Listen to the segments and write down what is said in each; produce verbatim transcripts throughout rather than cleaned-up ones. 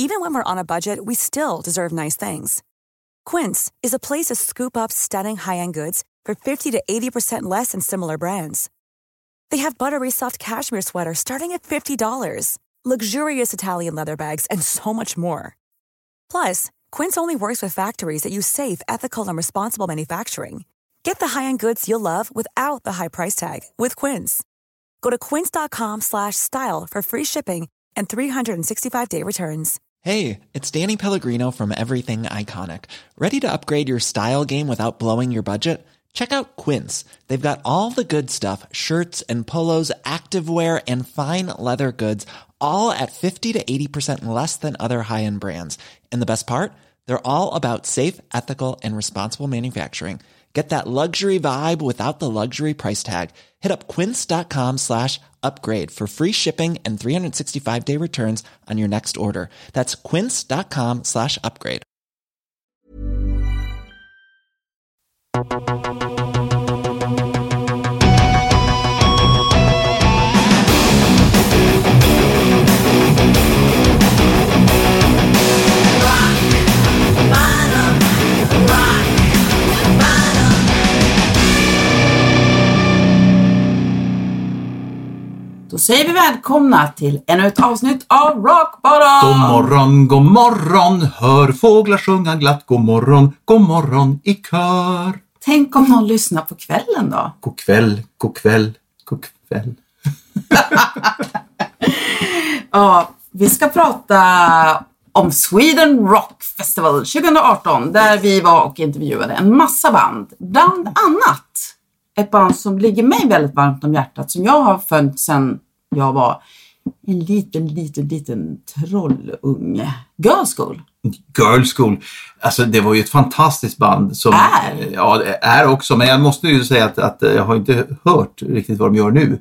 Even when we're on a budget, we still deserve nice things. Quince is a place to scoop up stunning high-end goods for fifty to eighty percent less than similar brands. They have buttery soft cashmere sweaters starting at fifty dollars, luxurious Italian leather bags, and so much more. Plus, Quince only works with factories that use safe, ethical, and responsible manufacturing. Get the high-end goods you'll love without the high price tag with Quince. Go to quince.com slash style for free shipping and three sixty-five day returns. Hey, it's Danny Pellegrino from Everything Iconic. Ready to upgrade your style game without blowing your budget? Check out Quince. They've got all the good stuff, shirts and polos, activewear, and fine leather goods, all at fifty to eighty percent less than other high-end brands. And the best part? They're all about safe, ethical, and responsible manufacturing. Get that luxury vibe without the luxury price tag. Hit up quince.com slash upgrade for free shipping and three sixty-five day returns on your next order. That's quince.com slash upgrade. Då säger vi välkomna till ännu ett avsnitt av Rock Bottom. God morgon, god morgon, hör fåglar sjunga glatt. God morgon, god morgon i kör. Tänk om någon lyssnar på kvällen då. God kväll, god kväll, god kväll. Ja, vi ska prata om Sweden Rock Festival tjugo arton. Där vi var och intervjuade en massa band. Bland annat ett band som ligger mig väldigt varmt om hjärtat. Som jag har följt sedan jag var en liten, liten, liten trollunge. Girl School. Girl School. Alltså det var ju ett fantastiskt band. Som, är? Ja, det är också. Men jag måste ju säga att, att jag har inte hört riktigt vad de gör nu.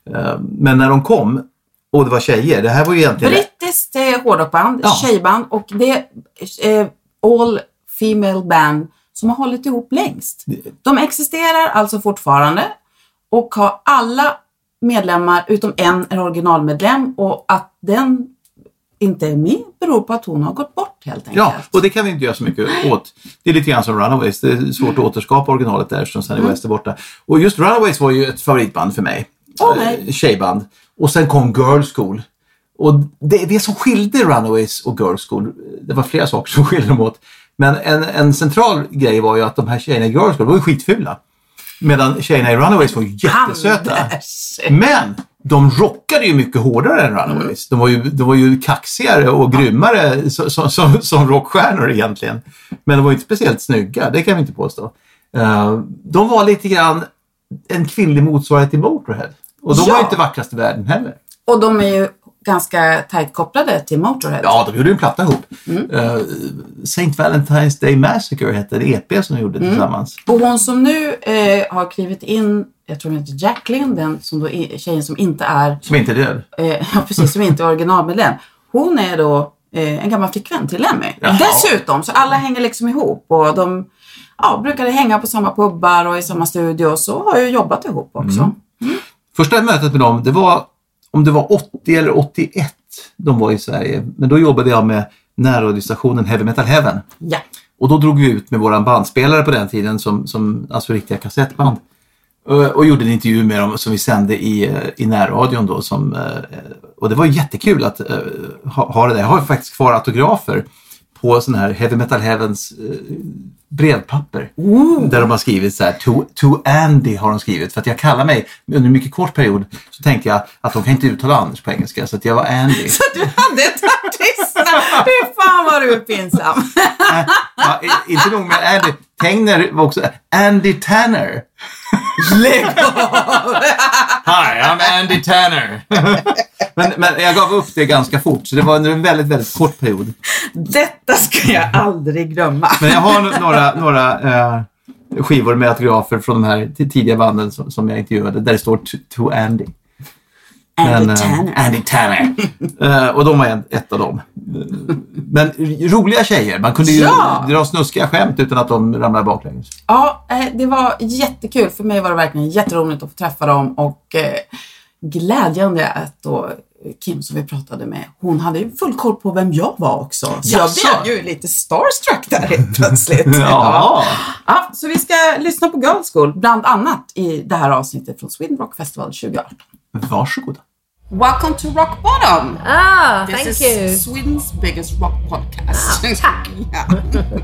Men när de kom, och det var tjejer. Det här var ju egentligen... Brittiskt eh, hårdrockband, ja. Tjejband. Och det är eh, all female band som har hållit ihop längst. De existerar alltså fortfarande och har alla medlemmar utom en är originalmedlem, och att den inte är med beror på att hon har gått bort helt enkelt. Ja, och det kan vi inte göra så mycket åt. Det är lite grann som Runaways. Det är svårt att återskapa originalet där som sen i West är borta. Och just Runaways var ju ett favoritband för mig. Oh, nej. Tjejband. Och sen kom Girl School. Och det, det som skilde Runaways och Girl School, det var flera saker som skilde dem åt. Men en, en central grej var ju att de här tjejerna i Girl School var ju skitfula. Medan tjejerna i Runaways var ju jättesöta. Anders. Men de rockade ju mycket hårdare än Runaways. De var ju, de var ju kaxigare och grymmare som, som, som, som rockstjärnor egentligen. Men de var ju inte speciellt snygga, det kan vi inte påstå. Uh, de var lite grann en kvinnlig motsvarighet till Motorhead. Och de ja. var ju inte vackrast i världen heller. Och de är ju ganska tajt kopplade till Motorhead. Ja, de gjorde en platta ihop. Mm. Uh, Saint Valentine's Day Massacre hette det E P som de gjorde mm. tillsammans. Och hon som nu eh, har klivit in, jag tror hon heter Jacqueline, den som då är, tjejen som inte är... Som inte är död. Eh, ja, precis, som inte är originalmedlem. Hon är då eh, en gammal flickvän till Lemmy. Jaha. Dessutom, så alla hänger liksom ihop. Och de ja, brukade hänga på samma pubbar och i samma studio. Och så har ju jobbat ihop också. Mm. Mm. Första mötet med dem, det var... Om det var åttio eller åttioett de var i Sverige. Men då jobbade jag med närradiostationen Heavy Metal Heaven. Ja. Och då drog vi ut med våran bandspelare på den tiden. Som, som alltså riktiga kassettband. Och, och gjorde en intervju med dem som vi sände i, i närradion då. Som, och det var jättekul att uh, ha, ha det där. Jag har faktiskt kvar autografer på sån här Heavy Metal Heavens uh, brevpapper. Ooh. Där de har skrivit så här, to, to Andy har de skrivit. För att jag kallar mig, under en mycket kort period så tänkte jag att de kan inte uttala Anders på engelska. Så att jag var Andy. Så du hade ett artistnamn. Hur fan var du pinsam? äh, ja, inte nog med Andy. Tegner var också Andy Tanner. Lägg av! Hi, I'm Andy Tanner. men, men jag gav upp det ganska fort. Så det var under en väldigt, väldigt kort period. Detta ska jag aldrig glömma. Men jag har några, några eh, skivor med autografer från de här tidiga banden som, som jag intervjuade. Där det står to, to Andy. Andy Men, Tanner. Uh, Andy Tanner. uh, och de var en, ett av dem. Men roliga tjejer. Man kunde ju ja. dra snuskiga skämt utan att de ramlade baklänges. Ja, det var jättekul. För mig var det verkligen jätteroligt att få träffa dem. Och eh, glädjande att då Kim som vi pratade med, hon hade ju full koll på vem jag var också. Så Jaså? jag blev ju lite starstruck där helt plötsligt. Ja. Ja. Ja, så vi ska lyssna på Girls School, bland annat i det här avsnittet från Sweden Rock Festival tjugo arton. Varsågoda. Welcome to Rock Bottom. Ah, This thank is you. Sweden's biggest rock podcast. Ah, tack. Ja.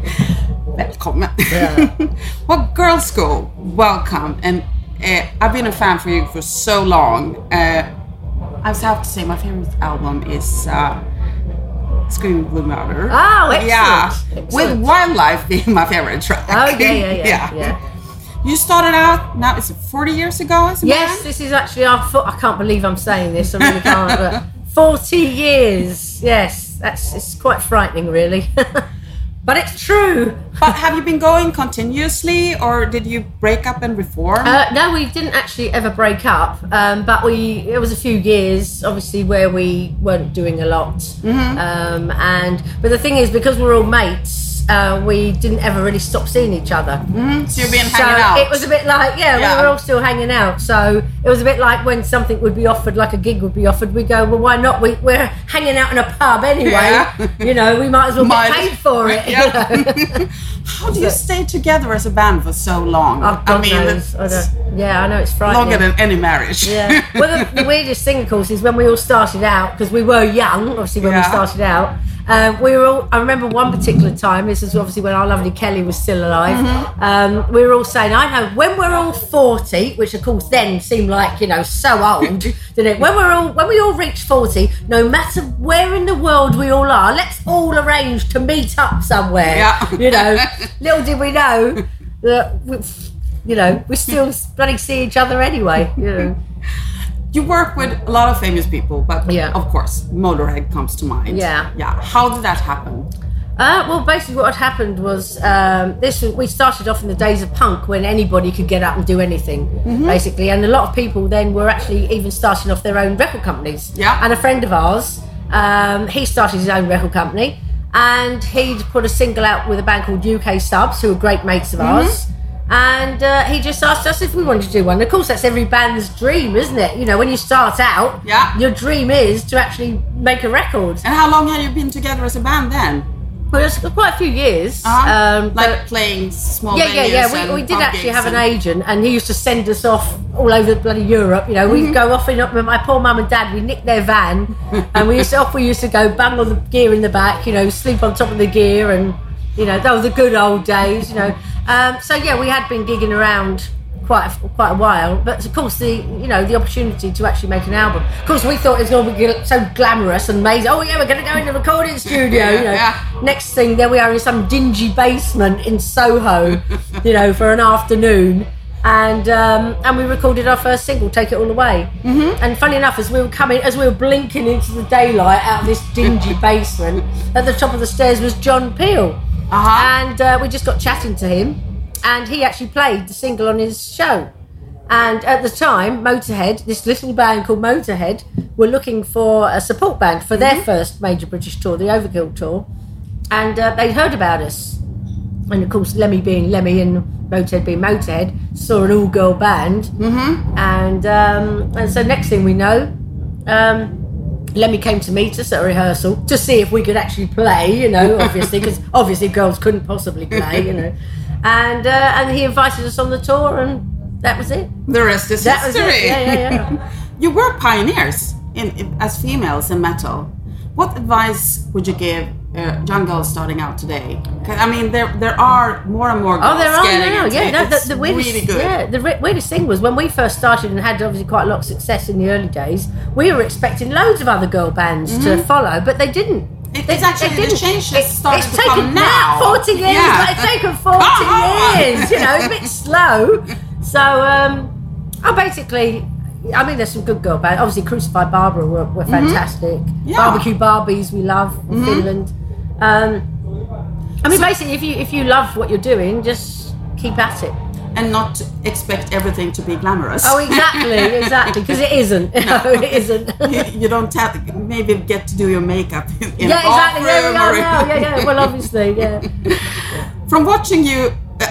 Välkommen. Yeah. Well, Girls School, welcome. And uh, I've been a fan for you for so long. Uh, I just have to say my favorite album is uh, Screaming Blue Murder. Oh, excellent. Yeah, Excellent. with Wildlife being my favorite track. Oh, yeah, yeah, yeah. yeah. yeah. You started out, now is it forty years ago as a Yes, band? this is actually our foot. I can't believe I'm saying this. I really can't. But forty years. Yes, that's it's quite frightening, really. But it's true. But have you been going continuously, or did you break up and reform? Uh, no, we didn't actually ever break up. Um, but we it was a few years, obviously, where we weren't doing a lot. Mm-hmm. Um, and but the thing is, because we're all mates, uh, we didn't ever really stop seeing each other. Mm-hmm. So you've been So hanging out. it was a bit like, yeah, Yeah. we were all still hanging out. So it was a bit like when something would be offered, like a gig would be offered, we go, well, why not? We, we're hanging out in a pub anyway. Yeah. You know, we might as well Might get as- paid for it. Yeah. You know? How do you stay together as a band for so long? Oh, God I mean, knows. I it's don't- yeah, I know, it's frightening. longer than any marriage. Yeah. Well, the, the weirdest thing, of course, is when we all started out, because we were young, obviously, when Yeah. we started out. Um, we were all, I remember one particular time, this is obviously when our lovely Kelly was still alive, Mm-hmm. um, we were all saying, I know, when we're all forty, which of course then seemed like, you know, so old, didn't it? When we're all, when we all reach forty, no matter where in the world we all are, let's all arrange to meet up somewhere. Yeah. You know, little did we know that, we, you know, we still bloody see each other anyway, you know. You work with a lot of famous people, but Yeah. of course, Motorhead comes to mind. Yeah. Yeah. How did that happen? Uh, well, basically, what had happened was um, this. Was, we started off in the days of punk when anybody could get up and do anything, Mm-hmm. basically, and a lot of people then were actually even starting off their own record companies. Yeah. And a friend of ours, um, he started his own record company, and he'd put a single out with a band called U K Subs, who are great mates of ours. And uh, he just asked us if we wanted to do one. Of course, that's every band's dream, isn't it? You know, when you start out, Yeah. your dream is to actually make a record. And how long had you been together as a band then? Well, it's quite a few years. Uh-huh. Um, like but- playing small yeah, yeah, venues yeah. We, and we did pub actually gigs have an and- agent, and he used to send us off all over bloody Europe. You know, Mm-hmm. we'd go off in up with my poor mum and dad. We nicked their van, and we used to off. We used to go bang all the gear in the back. You know, sleep on top of the gear, and you know, that was the good old days. You know, um, so yeah, we had been gigging around quite a, quite a while, but of course the you know the opportunity to actually make an album. Of course, we thought it was going to be so glamorous and amazing. Oh yeah, we're going to go in the recording studio. You know, Yeah. next thing there we are in some dingy basement in Soho, you know, for an afternoon. And um, and we recorded our first single, "Take It All Away." Mm-hmm. And funny enough, as we were coming, as we were blinking into the daylight out of this dingy basement, at the top of the stairs was John Peel, Uh-huh. and uh, we just got chatting to him, and he actually played the single on his show. And at the time, Motorhead, this little band called Motorhead, were looking for a support band for their first major British tour, the Overkill tour, and uh, they'd heard about us. And of course, Lemmy being Lemmy and Motorhead being Motorhead, saw an all-girl band. Mm-hmm. And um, and so next thing we know, um, Lemmy came to meet us at a rehearsal to see if we could actually play, you know, obviously, because obviously girls couldn't possibly play, you know. And uh, and he invited us on the tour, and that was it. The rest is That was history. it. Yeah, yeah, yeah. You were pioneers in, in as females in metal. What advice would you give uh, young girls starting out today? 'Cause, I mean, there there are more and more girls Oh, there are getting now. into Yeah, it. no, It's the, the weirdest, really good. yeah, the re- weirdest thing was when we first started and had obviously quite a lot of success in the early days. We were expecting loads of other girl bands to follow, but they didn't. It- They- it's actually they the didn't. change that's It- starting it's to taken come now. forty years. Yeah. Like, it's taken forty Come on. years. You know, it's a bit slow. So, um, I basically. I mean, there's some good girl bands. Obviously, Crucified Barbara were, were fantastic. Yeah. Barbecue Barbies, we love in Finland. Um, I mean, basically, if you if you love what you're doing, just keep at it. And not expect everything to be glamorous. Oh, exactly, exactly, because it isn't. No, it isn't. you, you don't have to maybe get to do your makeup in, in Yeah, a exactly. There we bathroom are or- now. Yeah, yeah. Well, obviously, yeah. From watching you,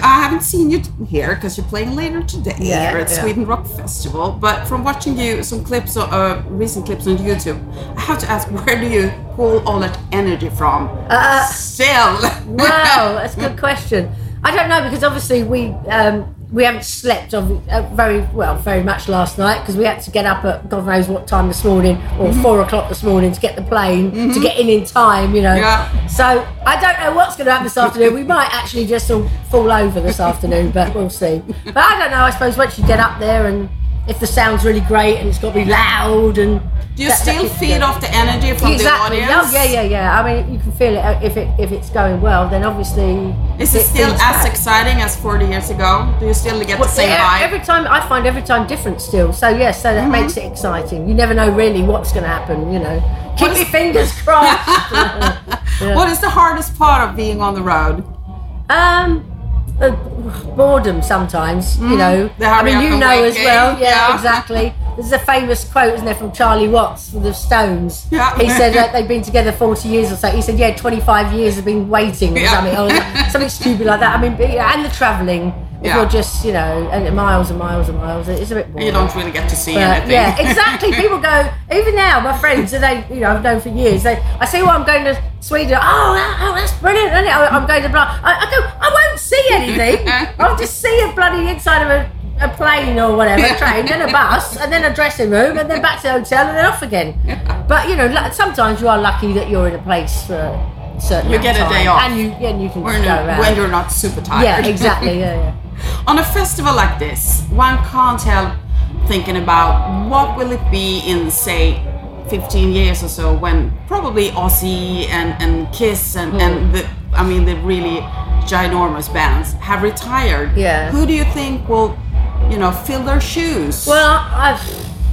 I haven't seen you here because you're playing later today Yeah, here at yeah. Sweden Rock Festival. But from watching you, some clips, uh, recent clips on YouTube, I have to ask, where do you pull all that energy from? Uh, Still. Wow, that's a good question. I don't know, because obviously we um, we haven't slept of, uh, very well, very much last night, because we had to get up at God knows what time this morning, or Mm-hmm. four o'clock this morning to get the plane mm-hmm. to get in in time. You know. Yeah. So I don't know what's going to happen this afternoon. We might actually just all fall over this afternoon, but we'll see. But I don't know. I suppose once you get up there, and if the sound's really great and it's got to be loud and. Do you that- still that- feed off the energy from Exactly. the Oh, audience? yeah, yeah, yeah. I mean, you can feel it if it if it's going well. Then obviously, Is it still feeds as back. exciting as forty years ago? Do you still get Well, the same yeah, vibe? every time I find every time different still. So yes, so that Mm-hmm. makes it exciting. You never know really what's going to happen. You know, keep What is- your fingers crossed. Yeah. What is the hardest part of being on the road? Um, uh, boredom sometimes. You know, the I hurry mean, up you and know wait as well. game, Yeah, yeah. exactly. There's a famous quote, isn't there, from Charlie Watts for the Stones. Yeah. He said that they've been together forty years or so. He said, yeah, twenty-five years have been waiting or Yeah. something, or something stupid like that. I mean, but, yeah, and the travelling. If Yeah. you're just, you know, and miles and miles and miles, it's a bit boring. You don't really get to see But, anything. yeah, exactly. People go, even now, my friends, that they, you know, I've known for years, they, I say, well, I'm going to Sweden. Oh, that, oh that's brilliant. Isn't it? I- I'm going to blah. I, I go, I won't see anything. I'll just see a bloody inside of a, a plane or whatever, a train, then a bus, and then a dressing room, and then back to the hotel, and then off again. But, you know, lu- sometimes you are lucky that you're in a place for a certain You amount get of a day time, off. And you, yeah, and you can When, just go you- around. when you're not super tired. Yeah, exactly. Yeah, yeah. On a festival like this, one can't help thinking about what will it be in, say, fifteen years or so, when probably Ozzy and, and Kiss and, Hmm. and the, I mean, the really ginormous bands have retired. Yeah. Who do you think will, you know, fill their shoes? Well, I've,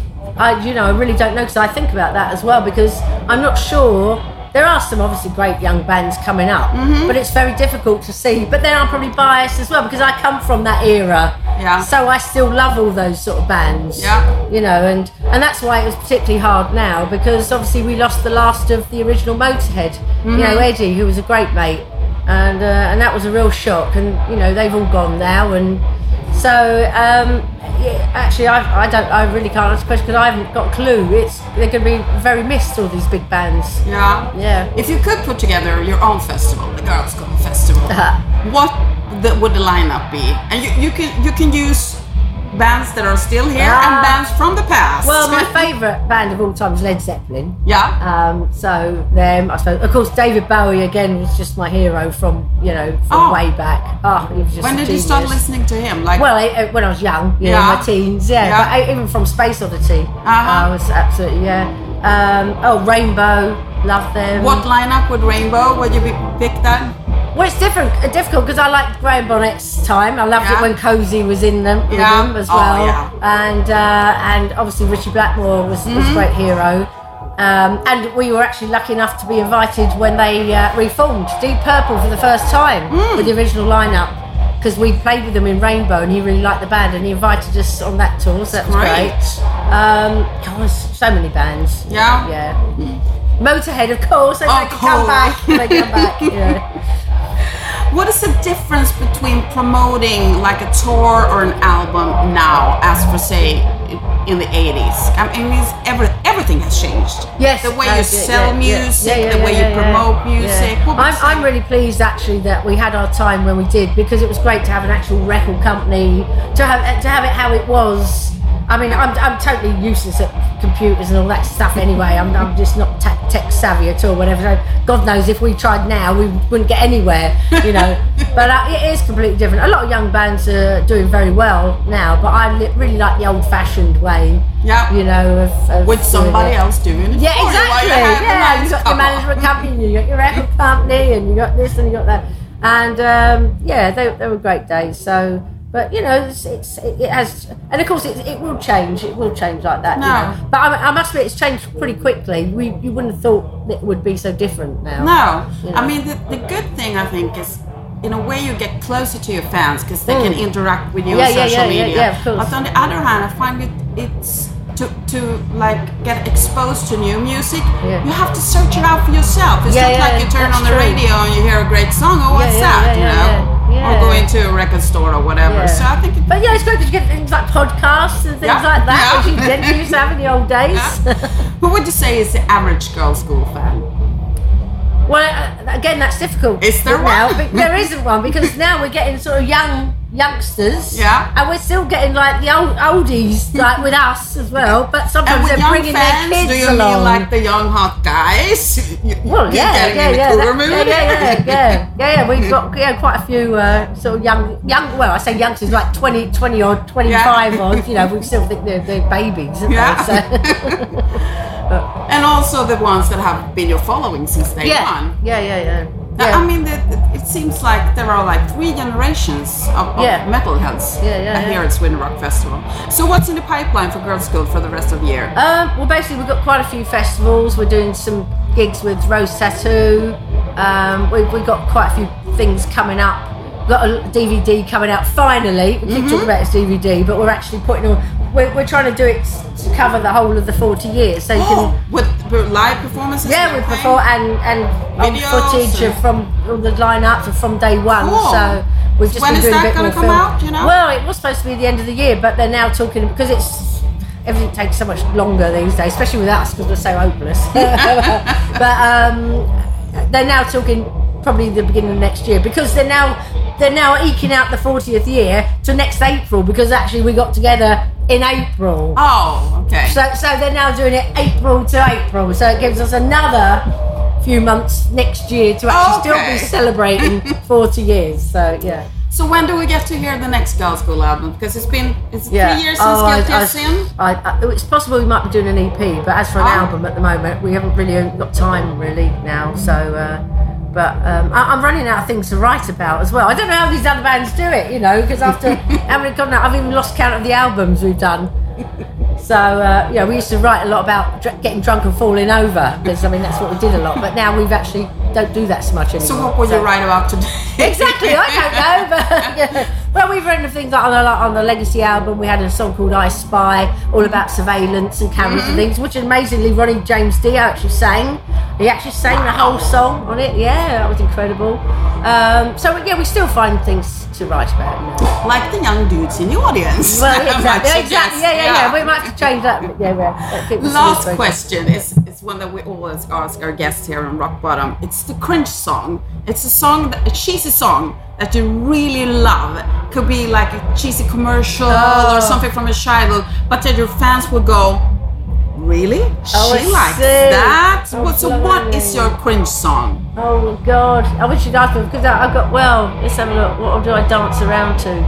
I, you know, I really don't know, because I think about that as well, because I'm not sure. There are some obviously great young bands coming up, Mm-hmm. but it's very difficult to see. But then I'm probably biased as well, because I come from that era. Yeah. So I still love all those sort of bands. Yeah. You know, and, and that's why it was particularly hard now, because obviously we lost the last of the original Motorhead. You Mm-hmm. know, Eddie, who was a great mate. And uh, and that was a real shock. And, you know, they've all gone now. And so, um, yeah, actually, I, I don't, I really can't answer the question, because I haven't got a clue. It's they're going to be very missed, all these big bands. yeah. Yeah. If you could put together your own festival, the Girls Go Festival, Uh-huh. what the, would the lineup be? And you, you can you can use bands that are still here Ah. and bands from the past. Well, my favourite band of all time is Led Zeppelin. yeah. Um, so them, I suppose. Of course, David Bowie again was just my hero from, you know, from Oh. way back. Oh, he was just When a did you start genius. listening to him? Like, Well, I, I- when I was young, you know, Yeah. my teens, yeah. Yeah. But I, even from Space Oddity, Uh-huh. I was absolutely, yeah. Um, oh, Rainbow, love them. what lineup would Rainbow? Would you be, pick that? Well, it's different, uh, difficult, because I liked Graham Bonnet's time. I loved Yeah. it when Cozy was in them, with Yeah. them as Oh, well. yeah. And uh, and obviously Richie Blackmore was, was Mm-hmm. a great hero. Um, and we were actually lucky enough to be invited when they uh, reformed Deep Purple for the first time Mm. with the original lineup, because we played with them in Rainbow and he really liked the band and he invited us on that tour, so that was Great. great. Um, gosh, so many bands. Yeah? Yeah. Motorhead, of course, they Oh, can come cool. back. They come back, yeah. What is the difference between promoting like a tour or an album now, as for say in the eighties? I mean, it's every, everything has changed. Yes, The way uh, you yeah, sell yeah, yeah. music, Yeah, yeah, the way yeah, you yeah, promote yeah. music. Yeah. What would I'm, you I'm say? really pleased actually that we had our time when we did, because it was great to have an actual record company, to have to have it how it was. I mean, I'm, I'm totally useless at computers and all that stuff anyway. I'm, I'm just not te- tech savvy at all, whatever. So God knows if we tried now, we wouldn't get anywhere, you know. But uh, it is completely different. A lot of young bands are doing very well now, but I li- really like the old-fashioned way, Yeah. you know, of, of With doing somebody it. else doing it Yeah, for you while exactly. you have a Yeah, nice you got your couple. management company, you got your record company, and you got this and you got that, and um, yeah, they, they were great days. So, but you know, it's, it's it, it has, and of course, it, it will change. It will change like that. No. You know? But I, I must admit, it's changed pretty quickly. We you wouldn't have thought it would be so different now. No, You I know. mean the, the good thing I think is, in a way, you get closer to your fans because they can interact with you Mm. Yeah, on yeah, social yeah, yeah, media. yeah, of course. But on the other hand, I find it it's to to like get exposed to new music. Yeah. You have to search it out for yourself. It's Yeah, not yeah, like you turn that's on the true. radio and you hear a great song. Oh, what's yeah, that? yeah, you yeah, know, yeah, yeah. or go into a record store or whatever. Yeah. So I think. It, But yeah, it's great to get things like podcasts and things Yeah. like that, Yeah. which you didn't used to have in the old days. Yeah. Who would you say is the average girls' school fan? Well, uh, again, that's difficult. Is there now, one? but there isn't one because now we're getting sort of young youngsters. Yeah. And we're still getting like the old oldies like with us as well. But And sometimes with they're young bringing fans, their kids do you along. mean like the young hot guys? You- Well, you're yeah, getting yeah, in the yeah, cougar that- mood? yeah, yeah, yeah, yeah, yeah, yeah. We've got yeah, quite a few uh, sort of young, young. Well, I say youngsters, like twenty, twenty odd, twenty-five Yeah. odd. You know, we still think they're, they're babies, aren't Yeah. they? So, And also the ones that have been your following since day yeah, one. yeah, yeah, yeah. I yeah. mean, the, it seems like there are like three generations of, of Yeah. metalheads Yeah, yeah, here yeah. at Sweden Rock Festival. So what's in the pipeline for Girls' School for the rest of the year? Um, well, basically, we've got quite a few festivals. We're doing some gigs with Rose Tattoo. Um, we've, we've got quite a few things coming up. We've got a D V D coming out finally. We keep talking about it's D V D, but we're actually putting on. We're, we're trying to do it to cover the whole of the forty years, so you Oh, can. with, with live performances? Yeah, and with everything? before and and old Videos footage and- of from all the lineups of from day one. Cool. So we've just When been is doing that a bit gonna more come film. out, do you know? Well, it was supposed to be the end of the year, but they're now talking because it's everything takes so much longer these days, especially with us because we're so hopeless. But um, they're now talking probably the beginning of next year because they're now they're now eking out the fortieth year to next April because actually we got together in April. Oh, okay. So, so they're now doing it April to April. So it gives us another few months next year to actually Okay. still be celebrating forty years. So yeah, So when do we get to hear the next Girls' School album? Because it's been it's yeah. three years since Oh, I- Guilty I- as Sin. I, I, it's possible we might be doing an E P, but as for an Oh. album at the moment, we haven't really got time really now. So, uh, but um, I, I'm running out of things to write about as well. I don't know how these other bands do it, you know, because after having gone out, I've even lost count of the albums we've done. So, uh, yeah, we used to write a lot about dr- getting drunk and falling over because, I mean, that's what we did a lot. But now we've actually don't do that so much anymore. So what will you write about today? Exactly, I don't know, but yeah. Well, we've written things like on the, like on the Legacy album. We had a song called "I Spy," all about surveillance and cameras Mm-hmm. and things, which amazingly Ronnie James Dio actually sang. He actually sang the whole song on it. Yeah, that was incredible. Um, so yeah, we still find things to write about. You know. Like the young dudes in the audience. Well, I might exactly, suggest. exactly. Yeah, yeah, yeah, We might have to change that. Yeah, yeah. That keeps us Last moving. question is, is one that we always ask our guests here on Rock Bottom. It's the cringe song. It's a song, that, a cheesy song that you really love. Could be like a cheesy commercial Oh. or something from a childhood, but that your fans will go, really? Oh, she I likes see. that? Oh, What- so what blimey. is your cringe song? Oh my God! I wish you'd asked me because I, I got well. Let's have a look. What do I dance around to?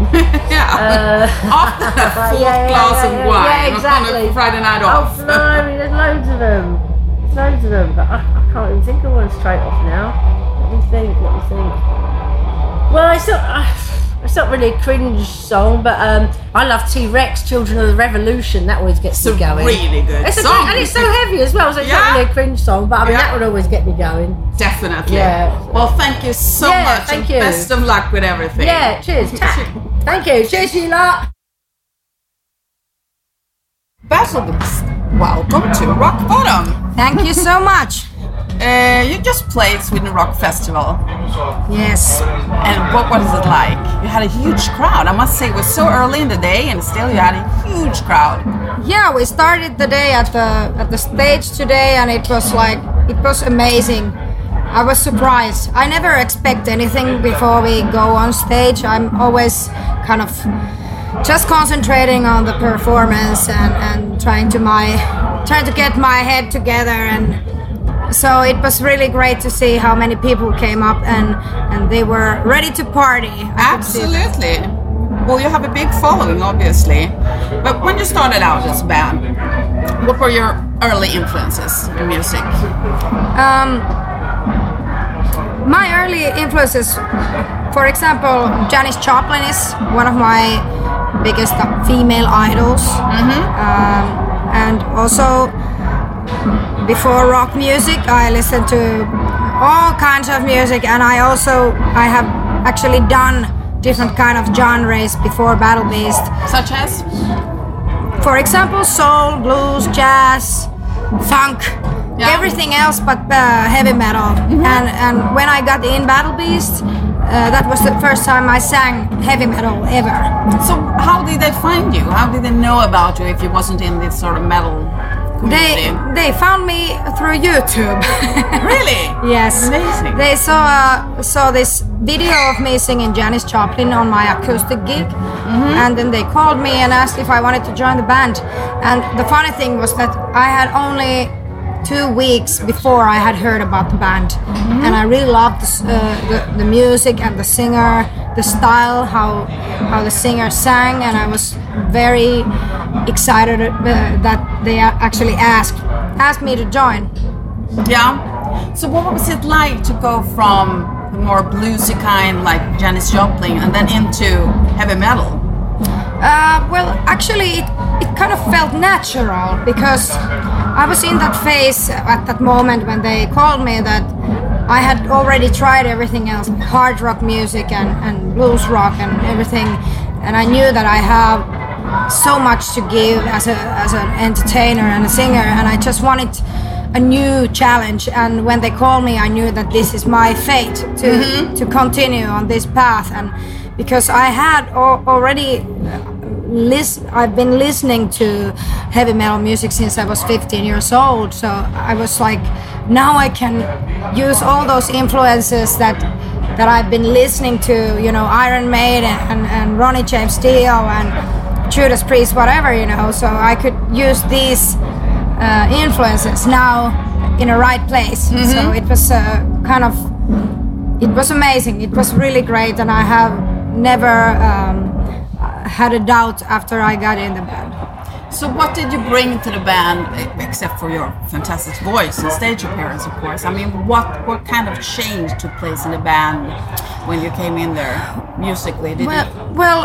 yeah. After the fourth yeah, yeah, glass yeah, of yeah, wine yeah, exactly. on a Friday night Oh, off. blimey, there's loads of them. There's loads of them, but I, I can't even think of one straight off now. Let me think, let me think. Well, it's not, uh, it's not really a cringe song, but um, I love T-Rex, Children of the Revolution. That always gets It's a me going. really good it's a song. Great, and it's so heavy as well, so it's Yeah. not really a cringe song, but I mean, Yeah. that would always get me going. Definitely. Yeah. Well, thank you so Yeah, much. thank and you. Best of luck with everything. Yeah, cheers. Ta- Thank you. Cheers, you lot. Basil's, welcome to Rock Bottom. Thank you so much. Uh, you just played Sweden Rock Festival, Yes. and what was it like? You had a huge crowd. I must say, it was so early in the day, and still you had a huge crowd. Yeah, we started the day at the at the stage today, and it was like it was amazing. I was surprised. I never expect anything before we go on stage. I'm always kind of just concentrating on the performance and, and trying to my trying to get my head together, and so it was really great to see how many people came up and and they were ready to party. I could see that. Absolutely. Well, you have a big following, obviously. But when you started out as a band, what were your early influences in music? Um, my early influences, for example, Janis Joplin is one of my biggest uh, female idols. Um, and also, before rock music, I listened to all kinds of music, and I also I have actually done different kind of genres before Battle Beast. Such as? For example, soul, blues, jazz, funk, Yeah. everything else but uh, heavy metal. And and when I got in Battle Beast, uh, that was the first time I sang heavy metal ever. So how did they find you? How did they know about you if you wasn't in this sort of metal community? They they found me through YouTube. Really? Yes. Amazing. They saw uh, saw this video of me singing Janis Joplin on my acoustic gig, mm-hmm. and then they called me and asked if I wanted to join the band. And the funny thing was that I had only two weeks before I had heard about the band, mm-hmm. and I really loved the, uh, the the music and the singer, the style, how how the singer sang, and I was very excited uh, that they actually asked asked me to join. Yeah. So what was it like to go from the more bluesy kind like Janis Joplin and then into heavy metal? Uh, well, actually, it, it kind of felt natural because I was in that phase at that moment when they called me that I had already tried everything else, hard rock music and, and blues rock and everything, and I knew that I have so much to give as a as an entertainer and a singer, and I just wanted a new challenge. And when they called me, I knew that this is my fate to mm-hmm. to continue on this path. And because I had al- already list, I've been listening to heavy metal music since I was fifteen years old. So I was like, now I can use all those influences that that I've been listening to, you know, Iron Maiden and, and Ronnie James Dio and Judas Priest, whatever, you know. So I could use these uh, influences now in a right place. Mm-hmm. So it was uh, kind of, it was amazing. It was really great, and I have never um, had a doubt after I got in the band. So what did you bring to the band, except for your fantastic voice and stage appearance, of course? I mean, what what kind of change took place in the band when you came in there musically? Did well, you? well,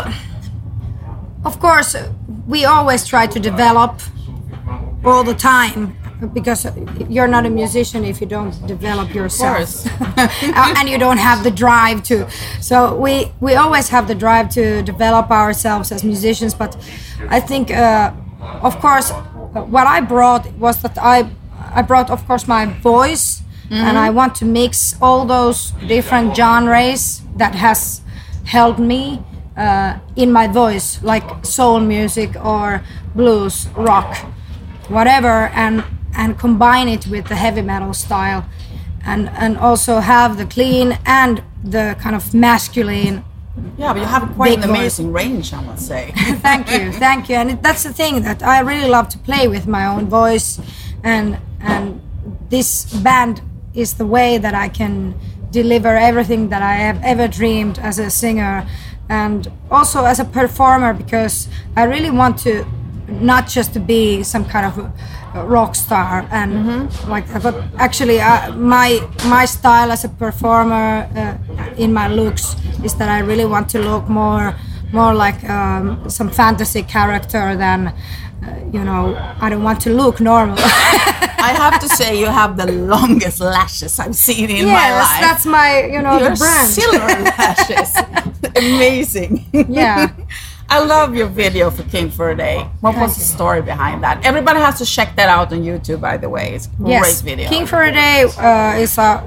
of course, we always try to develop all the time, because you're not a musician if you don't develop yourself. Of course. And you don't have the drive to. So we, we always have the drive to develop ourselves as musicians. But I think, uh, of course, what I brought was that I, I brought, of course, my voice. Mm-hmm. And I want to mix all those different genres that has helped me uh, in my voice, like soul music or blues, rock, whatever, and and combine it with the heavy metal style, and and also have the clean and the kind of masculine. Yeah, but you have quite an voice. amazing range, I must say. Thank you, thank you. And it, that's the thing, that I really love to play with my own voice, and and this band is the way that I can deliver everything that I have ever dreamed as a singer, and also as a performer, because I really want to not just to be some kind of a rock star and mm-hmm. like that, but actually uh, my my style as a performer uh, in my looks is that I really want to look more more like um, some fantasy character than uh, you know, I don't want to look normal. I have to say, you have the longest lashes I've seen in yes, my life. Yes, that's my, you know, Your the brand. Silver lashes. Amazing. Yeah. I love your video for King for a Day. What Thank was you. the story behind that? Everybody has to check that out on YouTube, by the way. It's a Yes. great video. King for a Day uh, is a.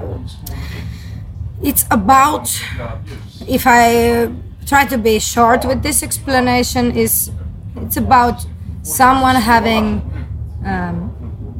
It's about. If I try to be short with this explanation, is it's about someone having um,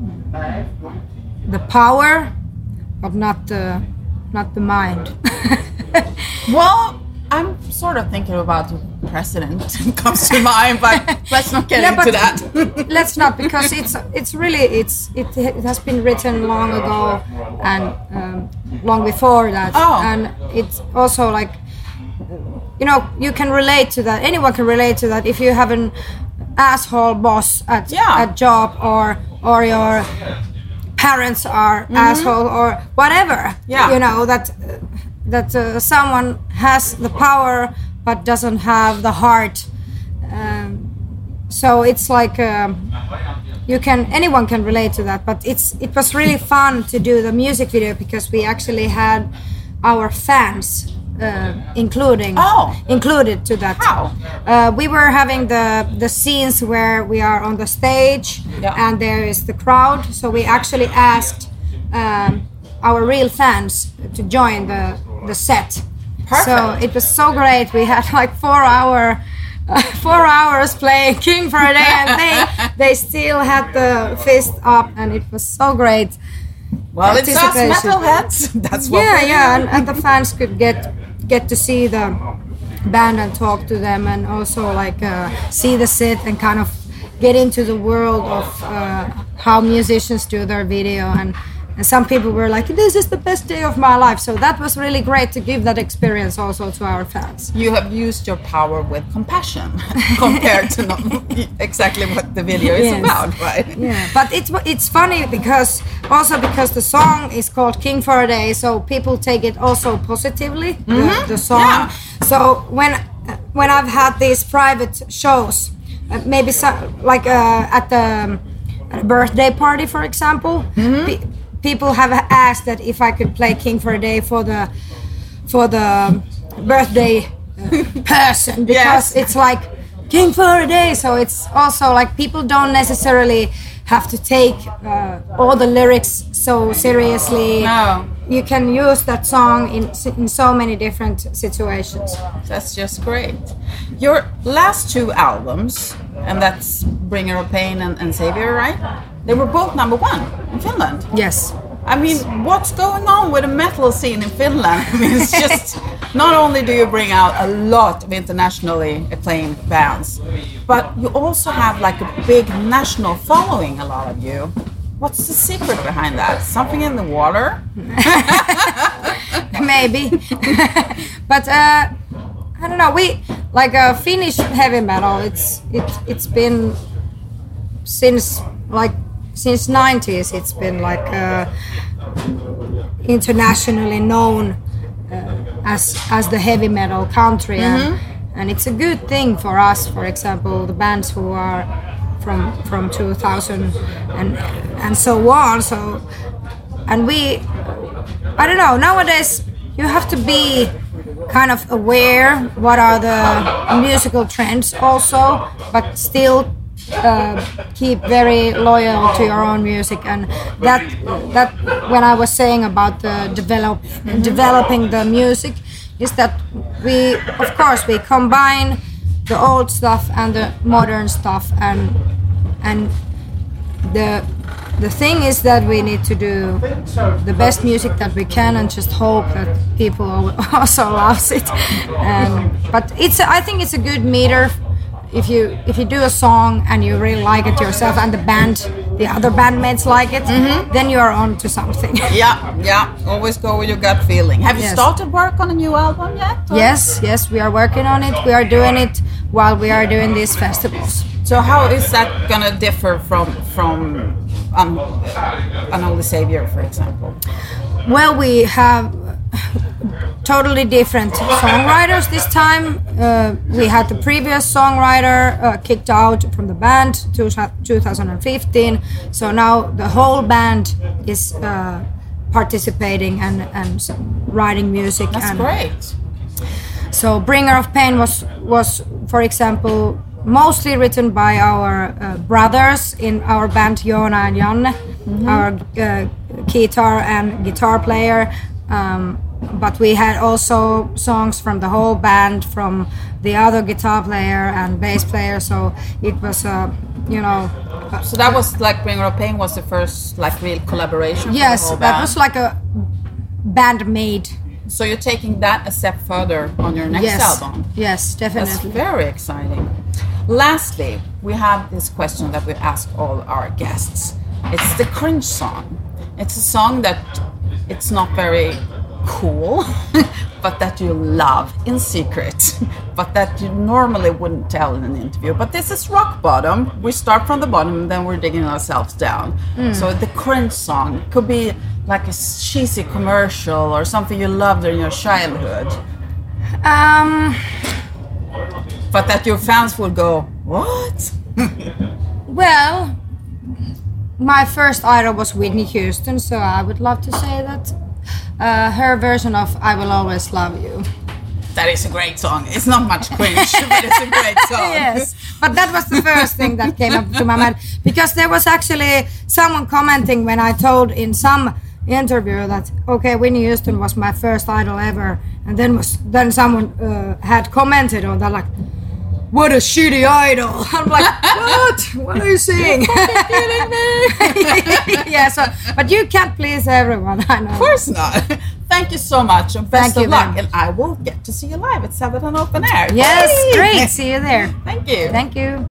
the power, but not the not the mind. Well, I'm sort of thinking about the president comes to mind, but let's not get Yeah, into but that. Let's not, because it's it's really it's it, it has been written long ago and um, long before that, Oh. and it's also like, you know, you can relate to that. Anyone can relate to that if you have an asshole boss at Yeah. at job, or or your parents are asshole or whatever. Yeah. You know that. Uh, that uh, someone has the power but doesn't have the heart. Um, so it's like um, you can anyone can relate to that. But it's it was really fun to do the music video, because we actually had our fans uh, including Oh. included to that. How? Uh, we were having the the scenes where we are on the stage, Yeah. and there is the crowd. So we actually asked um, our real fans to join the the set. Perfect. So it was so great. We had like four hour, uh, four hours playing King for a Day, and they they still had the fist up, and it was so great. Well, it's us metalheads. That's what. Yeah, yeah, and, and the fans could get get to see the band and talk to them, and also like uh, see the set and kind of get into the world of uh, how musicians do their video. And, and some people were like, this is the best day of my life. So that was really great to give that experience also to our fans. You have used your power with compassion compared to not exactly what the video is Yes. about, right? Yeah, but it's it's funny because also because the song is called King for a Day, so people take it also positively, the, the song. Yeah. So when when I've had these private shows, uh, maybe some, like uh, at the um, at a birthday party, for example, pe- people have asked that if I could play King for a Day for the for the birthday uh, person, because Yes. it's like King for a Day. So it's also like people don't necessarily have to take uh, all the lyrics so seriously. No. You can use that song in in so many different situations. That's just great. Your last two albums, and that's Bringer of Pain and, and Savior, right? They were both number one in Finland. Yes. I mean, what's going on with the metal scene in Finland? I mean, it's just, not only do you bring out a lot of internationally acclaimed bands, but you also have like a big national following, a lot of you. What's the secret behind that? Something in the water? Maybe. But uh, I don't know. We like uh, Finnish heavy metal. It's it it's been since like since nineties. It's been like uh, internationally known uh, as as the heavy metal country, and, and it's a good thing for us. For example, the bands who are from from two thousand and and so on. So, and we, I don't know. Nowadays, you have to be kind of aware what are the musical trends also, but still uh, keep very loyal to your own music. And that that when I was saying about the develop developing the music, is that we of course we combine the old stuff and the modern stuff, and and the the thing is that we need to do the best music that we can and just hope that people also loves it. And but it's I think it's a good meter if you if you do a song and you really like it yourself and the band the other bandmates like it, then you are on to something. Yeah, yeah. Always go with your gut feeling. Have you Yes. started work on a new album yet? or- Yes, yes, we are working on it. We are doing it while we are doing these festivals. So how is that gonna differ from from um, Unholy Savior, for example? Well, we have totally different songwriters this time. Uh, we had the previous songwriter uh, kicked out from the band to two thousand fifteen. So now the whole band is uh, participating and, and s- writing music. That's and great. So Bringer of Pain was, was for example, mostly written by our uh, brothers in our band, Joona and Janne, our uh, guitar and guitar player. Um, but we had also songs from the whole band, from the other guitar player and bass player. So it was, uh, you know, uh, So that was like Bringer of Pain was the first like real collaboration. for the yes, whole that band. was like a band made. So you're taking that a step further on your next Yes, album. yes, That's definitely. very exciting. Lastly, we have this question that we ask all our guests. It's the cringe song. It's a song that it's not very cool, but that you love in secret, but that you normally wouldn't tell in an interview. But this is rock bottom. We start from the bottom and then we're digging ourselves down. So the cringe song could be like a cheesy commercial or something you loved in your childhood, Um, but that your fans would go, what? Well, my first idol was Whitney Houston, so I would love to say that uh, her version of "I Will Always Love You." That is a great song. It's not much cringe, but it's a great song. Yes, but that was the first thing that came up to my mind, because there was actually someone commenting when I told in some interview that okay, Whitney Houston was my first idol ever, And then was then someone uh, had commented on that, like, what a shitty idol. I'm like, what? What are you saying? You're kidding me. Yeah, so, but you can't please everyone, I know. Of course not. Thank you so much, and best Thank of you luck. very And I will get to see you live at seven and Open Air. Yes, Yay! great. See you there. Thank you. Thank you.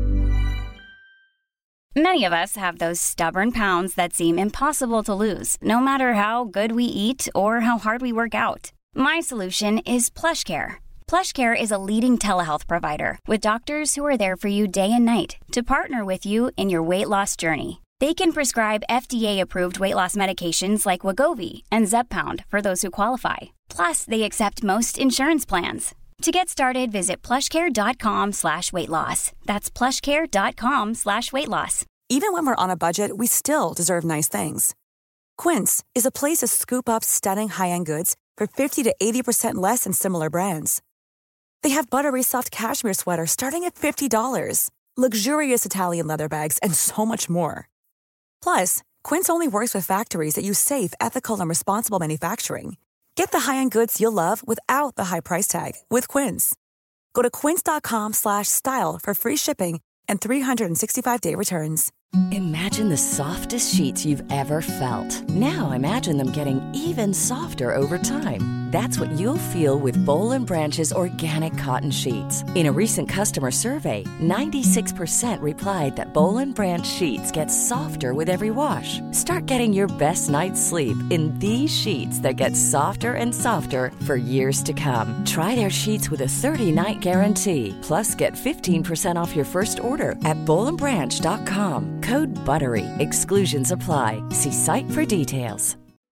Many of us have those stubborn pounds that seem impossible to lose, no matter how good we eat or how hard we work out. My solution is PlushCare. PlushCare is a leading telehealth provider with doctors who are there for you day and night to partner with you in your weight loss journey. They can prescribe F D A-approved weight loss medications like Wegovy and Zepbound for those who qualify. Plus, they accept most insurance plans. To get started, visit plushcare.com slash weight loss. That's plushcare.com slash weight loss. Even when we're on a budget, we still deserve nice things. Quince is a place to scoop up stunning high-end goods for fifty to eighty percent less than similar brands. They have buttery soft cashmere sweaters starting at fifty dollars, luxurious Italian leather bags, and so much more. Plus, Quince only works with factories that use safe, ethical, and responsible manufacturing. Get the high-end goods you'll love without the high price tag with Quince. Go to quince.com slash style for free shipping and three sixty-five day returns. Imagine the softest sheets you've ever felt. Now imagine them getting even softer over time. That's what you'll feel with Boll and Branch's organic cotton sheets. In a recent customer survey, ninety-six percent replied that Boll and Branch sheets get softer with every wash. Start getting your best night's sleep in these sheets that get softer and softer for years to come. Try their sheets with a thirty night guarantee. Plus, get fifteen percent off your first order at boll and branch dot com. Code BUTTERY. Exclusions apply. See site for details.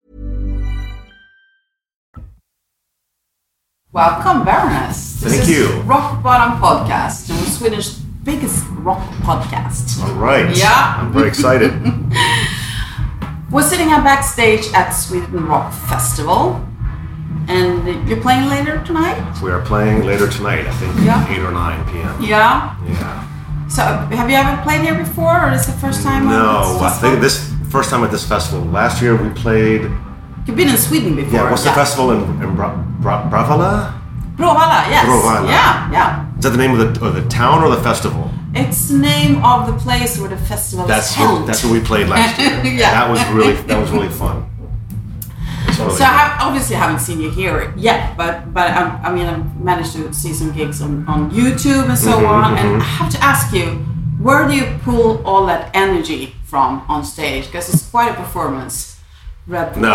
Welcome, Baroness. This Thank is you. Rock Bottom Podcast, and Sweden's biggest rock podcast. All right. Yeah. I'm very excited. We're sitting here backstage at Sweden Rock Festival, and you're playing later tonight? We are playing later tonight, I think Yeah. eight or nine p.m. Yeah. Yeah. So, have you ever played here before, or is it the first time? No, on this I festival? think this first time at this festival. Last year we played. You've been in Sweden before. Yeah, what's the festival in, in Bra- Bra- Bravalla? Bråvalla, yes. Bråvalla. Yeah, yeah. Is that the name of the, of the town or the festival? It's the name of the place where the festival That's is held. what, that's what we played last year. Yeah. That was really that was really fun. It's really So I fun. have, obviously haven't seen you here yet, but but I, I mean I've managed to see some gigs on, on YouTube and so Mhm, on. mhm. And I have to ask you, where do you pull all that energy from on stage? Because it's quite a performance. Red Bull. No.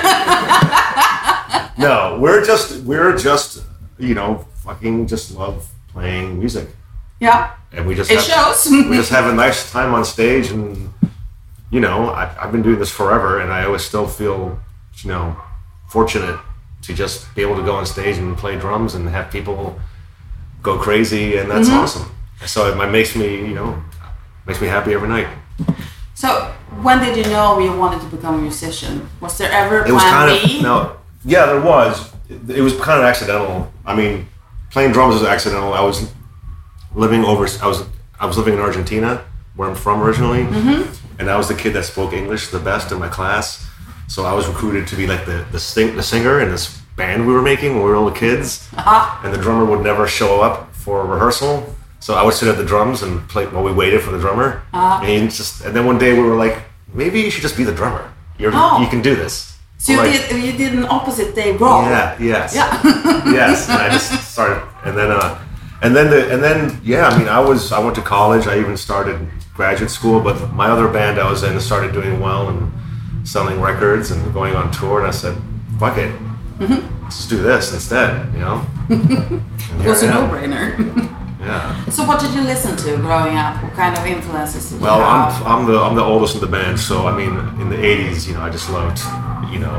No, we're just we're just you know fucking just love playing music, Yeah. and we just It have, shows. we just have a nice time on stage, and you know I, I've been doing this forever, and I always still feel you know fortunate to just be able to go on stage and play drums and have people go crazy, and that's Mm-hmm. awesome. So it makes me you know makes me happy every night. So when did you know you wanted to become a musician? Was there ever a It was plan kind B? of no, yeah, there was. It, it was kind of accidental. I mean, playing drums was accidental. I was living over. I was I was living in Argentina, where I'm from originally, Mm-hmm. and I was the kid that spoke English the best in my class. So I was recruited to be like the the, sing, the singer in this band we were making when we were little kids. Uh-huh. And the drummer would never show up for a rehearsal. So I would sit at the drums and play while we waited for the drummer. Uh-huh. And he just and then one day we were like, maybe you should just be the drummer. You're Oh. you can do this. So you Like- did you did an opposite day wrong. Yeah. Yes. Yeah. Yes. And I just started, and then, uh, and then the, and then, yeah. I mean, I was, I went to college. I even started graduate school. But my other band I was in started doing well and selling records and going on tour. And I said, "Fuck it, Mm-hmm. let's just do this instead." You know. It was a Yeah, yeah. no-brainer. Yeah. So what did you listen to growing up? What kind of influences did Well, you I'm, have? I'm the I'm the oldest in the band, so I mean, in the eighties, you know, I just loved, you know,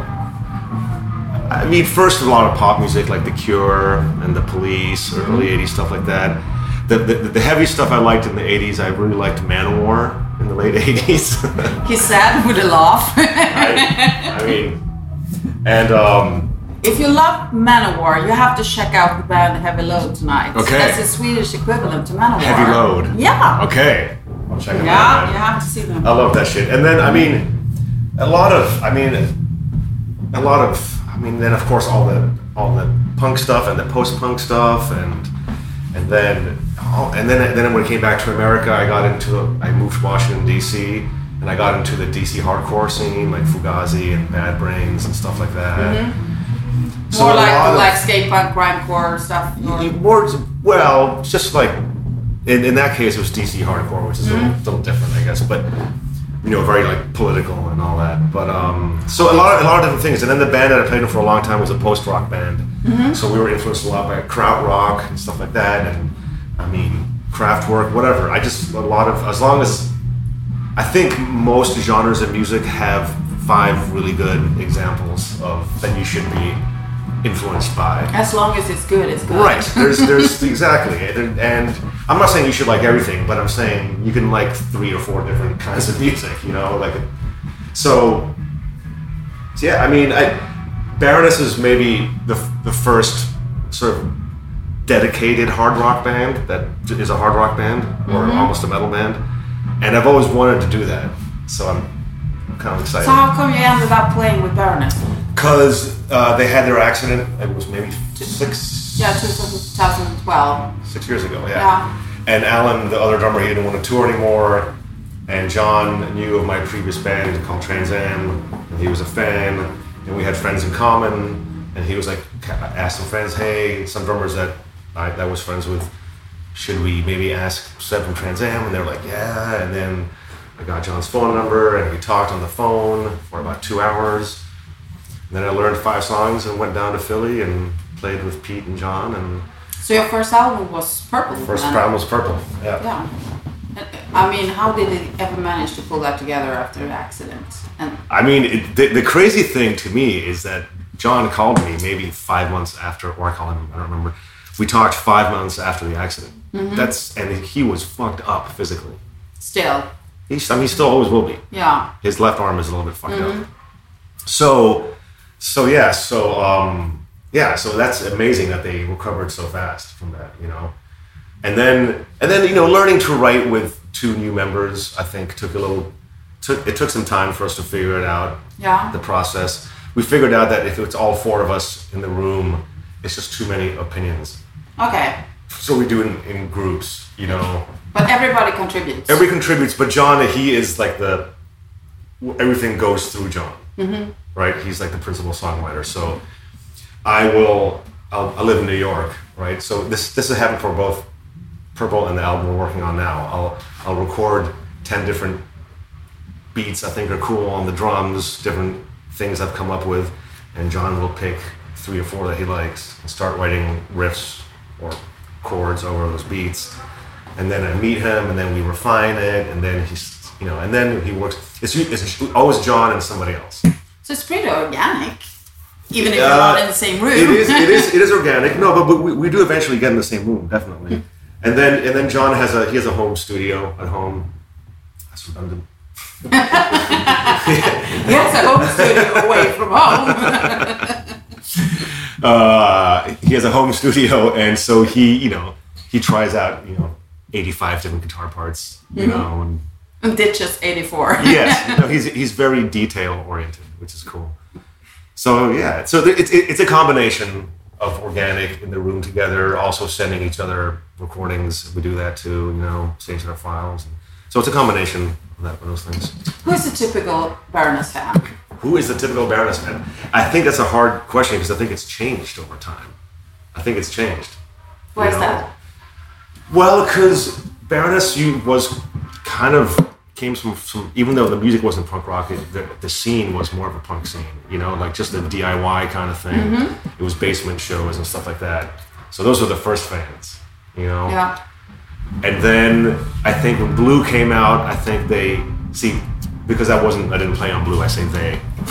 I mean, first a lot of pop music like The Cure and The Police, early eighties stuff like that. The, the the heavy stuff I liked in the eighties, I really liked Manowar in the late eighties. He said with a laugh. I, I mean, and um, If you love Manowar, you have to check out the band Heavy Load tonight. Okay. That's the Swedish equivalent to Manowar. Heavy Load. Yeah. Okay, I'll check them out. Yeah, man. you have to see them. I love that shit. And then I mean, a lot of I mean, a lot of I mean, then of course all the all the punk stuff and the post-punk stuff, and and then oh, and then then when I came back to America, I got into I moved to Washington D C and I got into the D C hardcore scene, like Fugazi and Bad Brains and stuff like that. Mm-hmm. So more like like skate punk, grindcore stuff. Or? More well, just like in in that case, it was D C hardcore, which is mm-hmm. a little, little different, I guess, but. You know, very like political and all that, but um, so a lot of a lot of different things. And then the band that I played in for a long time was a post rock band. Mm-hmm. So we were influenced a lot by krautrock and stuff like that. And I mean, Kraftwerk, whatever. I just a lot of as long as I think most genres of music have five really good examples of that you should be influenced by. As long as it's good, it's good. Right. There's there's exactly, and I'm not saying you should like everything, but I'm saying you can like three or four different kinds of music. You know, like so. so yeah, I mean, I, Baroness is maybe the the first sort of dedicated hard rock band that is a hard rock band or mm-hmm. almost a metal band, and I've always wanted to do that. So I'm kind of excited. So how come you ended up playing with Baroness? Because uh, they had their accident. It was maybe six. Yeah, twenty twelve. Six years ago, yeah. yeah. And Alan, the other drummer, he didn't want to tour anymore. And John knew of my previous band called Trans Am, and he was a fan. And we had friends in common. And he was like, asked some friends, hey, some drummers that I that was friends with, should we maybe ask Seb from Trans Am? And they were like, yeah. And then I got John's phone number, and we talked on the phone for about two hours. And then I learned five songs and went down to Philly and played with Pete and John. And so your first album was Purple? First album was Purple, yeah. Yeah. I mean, how did it ever manage to pull that together after the accident? And I mean, it, the, the crazy thing to me is that John called me maybe five months after, or I called him, I don't remember. We talked five months after the accident. Mm-hmm. That's and he was fucked up physically. Still? He's, I mean, he still always will be. Yeah. His left arm is a little bit fucked mm-hmm. up. So, so yeah, so... Um, Yeah, so that's amazing that they recovered so fast from that, you know. And then, and then, you know, learning to write with two new members, I think, took a little. Took it took some time for us to figure it out. Yeah. The process. We figured out that if it's all four of us in the room, it's just too many opinions. Okay. So we do it in, in groups, you know. But everybody contributes. Everybody contributes, but John, he is like the. Everything goes through John, mm-hmm. right? He's like the principal songwriter, so. I will. I'll, I live in New York, right? So this this has happened for both Purple and the album we're working on now. I'll I'll record ten different beats I think are cool on the drums, different things I've come up with, and John will pick three or four that he likes and start writing riffs or chords over those beats, and then I meet him, and then we refine it, and then he's you know, and then he works. It's it's always John and somebody else. So it's pretty organic. Even if you're not in the same room. It is, it is, it is organic. No, but, but we, we do eventually get in the same room, definitely. And then, and then John has a he has a home studio at home. That's redundant. He has a home studio away from home. uh, he has a home studio, and so he, you know, he tries out, you know, eighty-five different guitar parts, you mm-hmm. know, and, and ditches eighty-four. Yes, no, he's he's very detail oriented, which is cool. So yeah, so it's it's a combination of organic in the room together, also sending each other recordings. We do that too, you know, saving our files. So it's a combination of that, of those things. Who is the typical Baroness fan? Who is the typical Baroness fan? I think that's a hard question because I think it's changed over time. I think it's changed. Why is that? Well, because Baroness you was kind of. Came from some, even though the music wasn't punk rock, it, the, the scene was more of a punk scene, you know, like just a D I Y kind of thing. Mm-hmm. It was basement shows and stuff like that. So those were the first fans, you know? Yeah. And then I think when Blue came out, I think they, see, because I wasn't, I didn't play on Blue, I say they.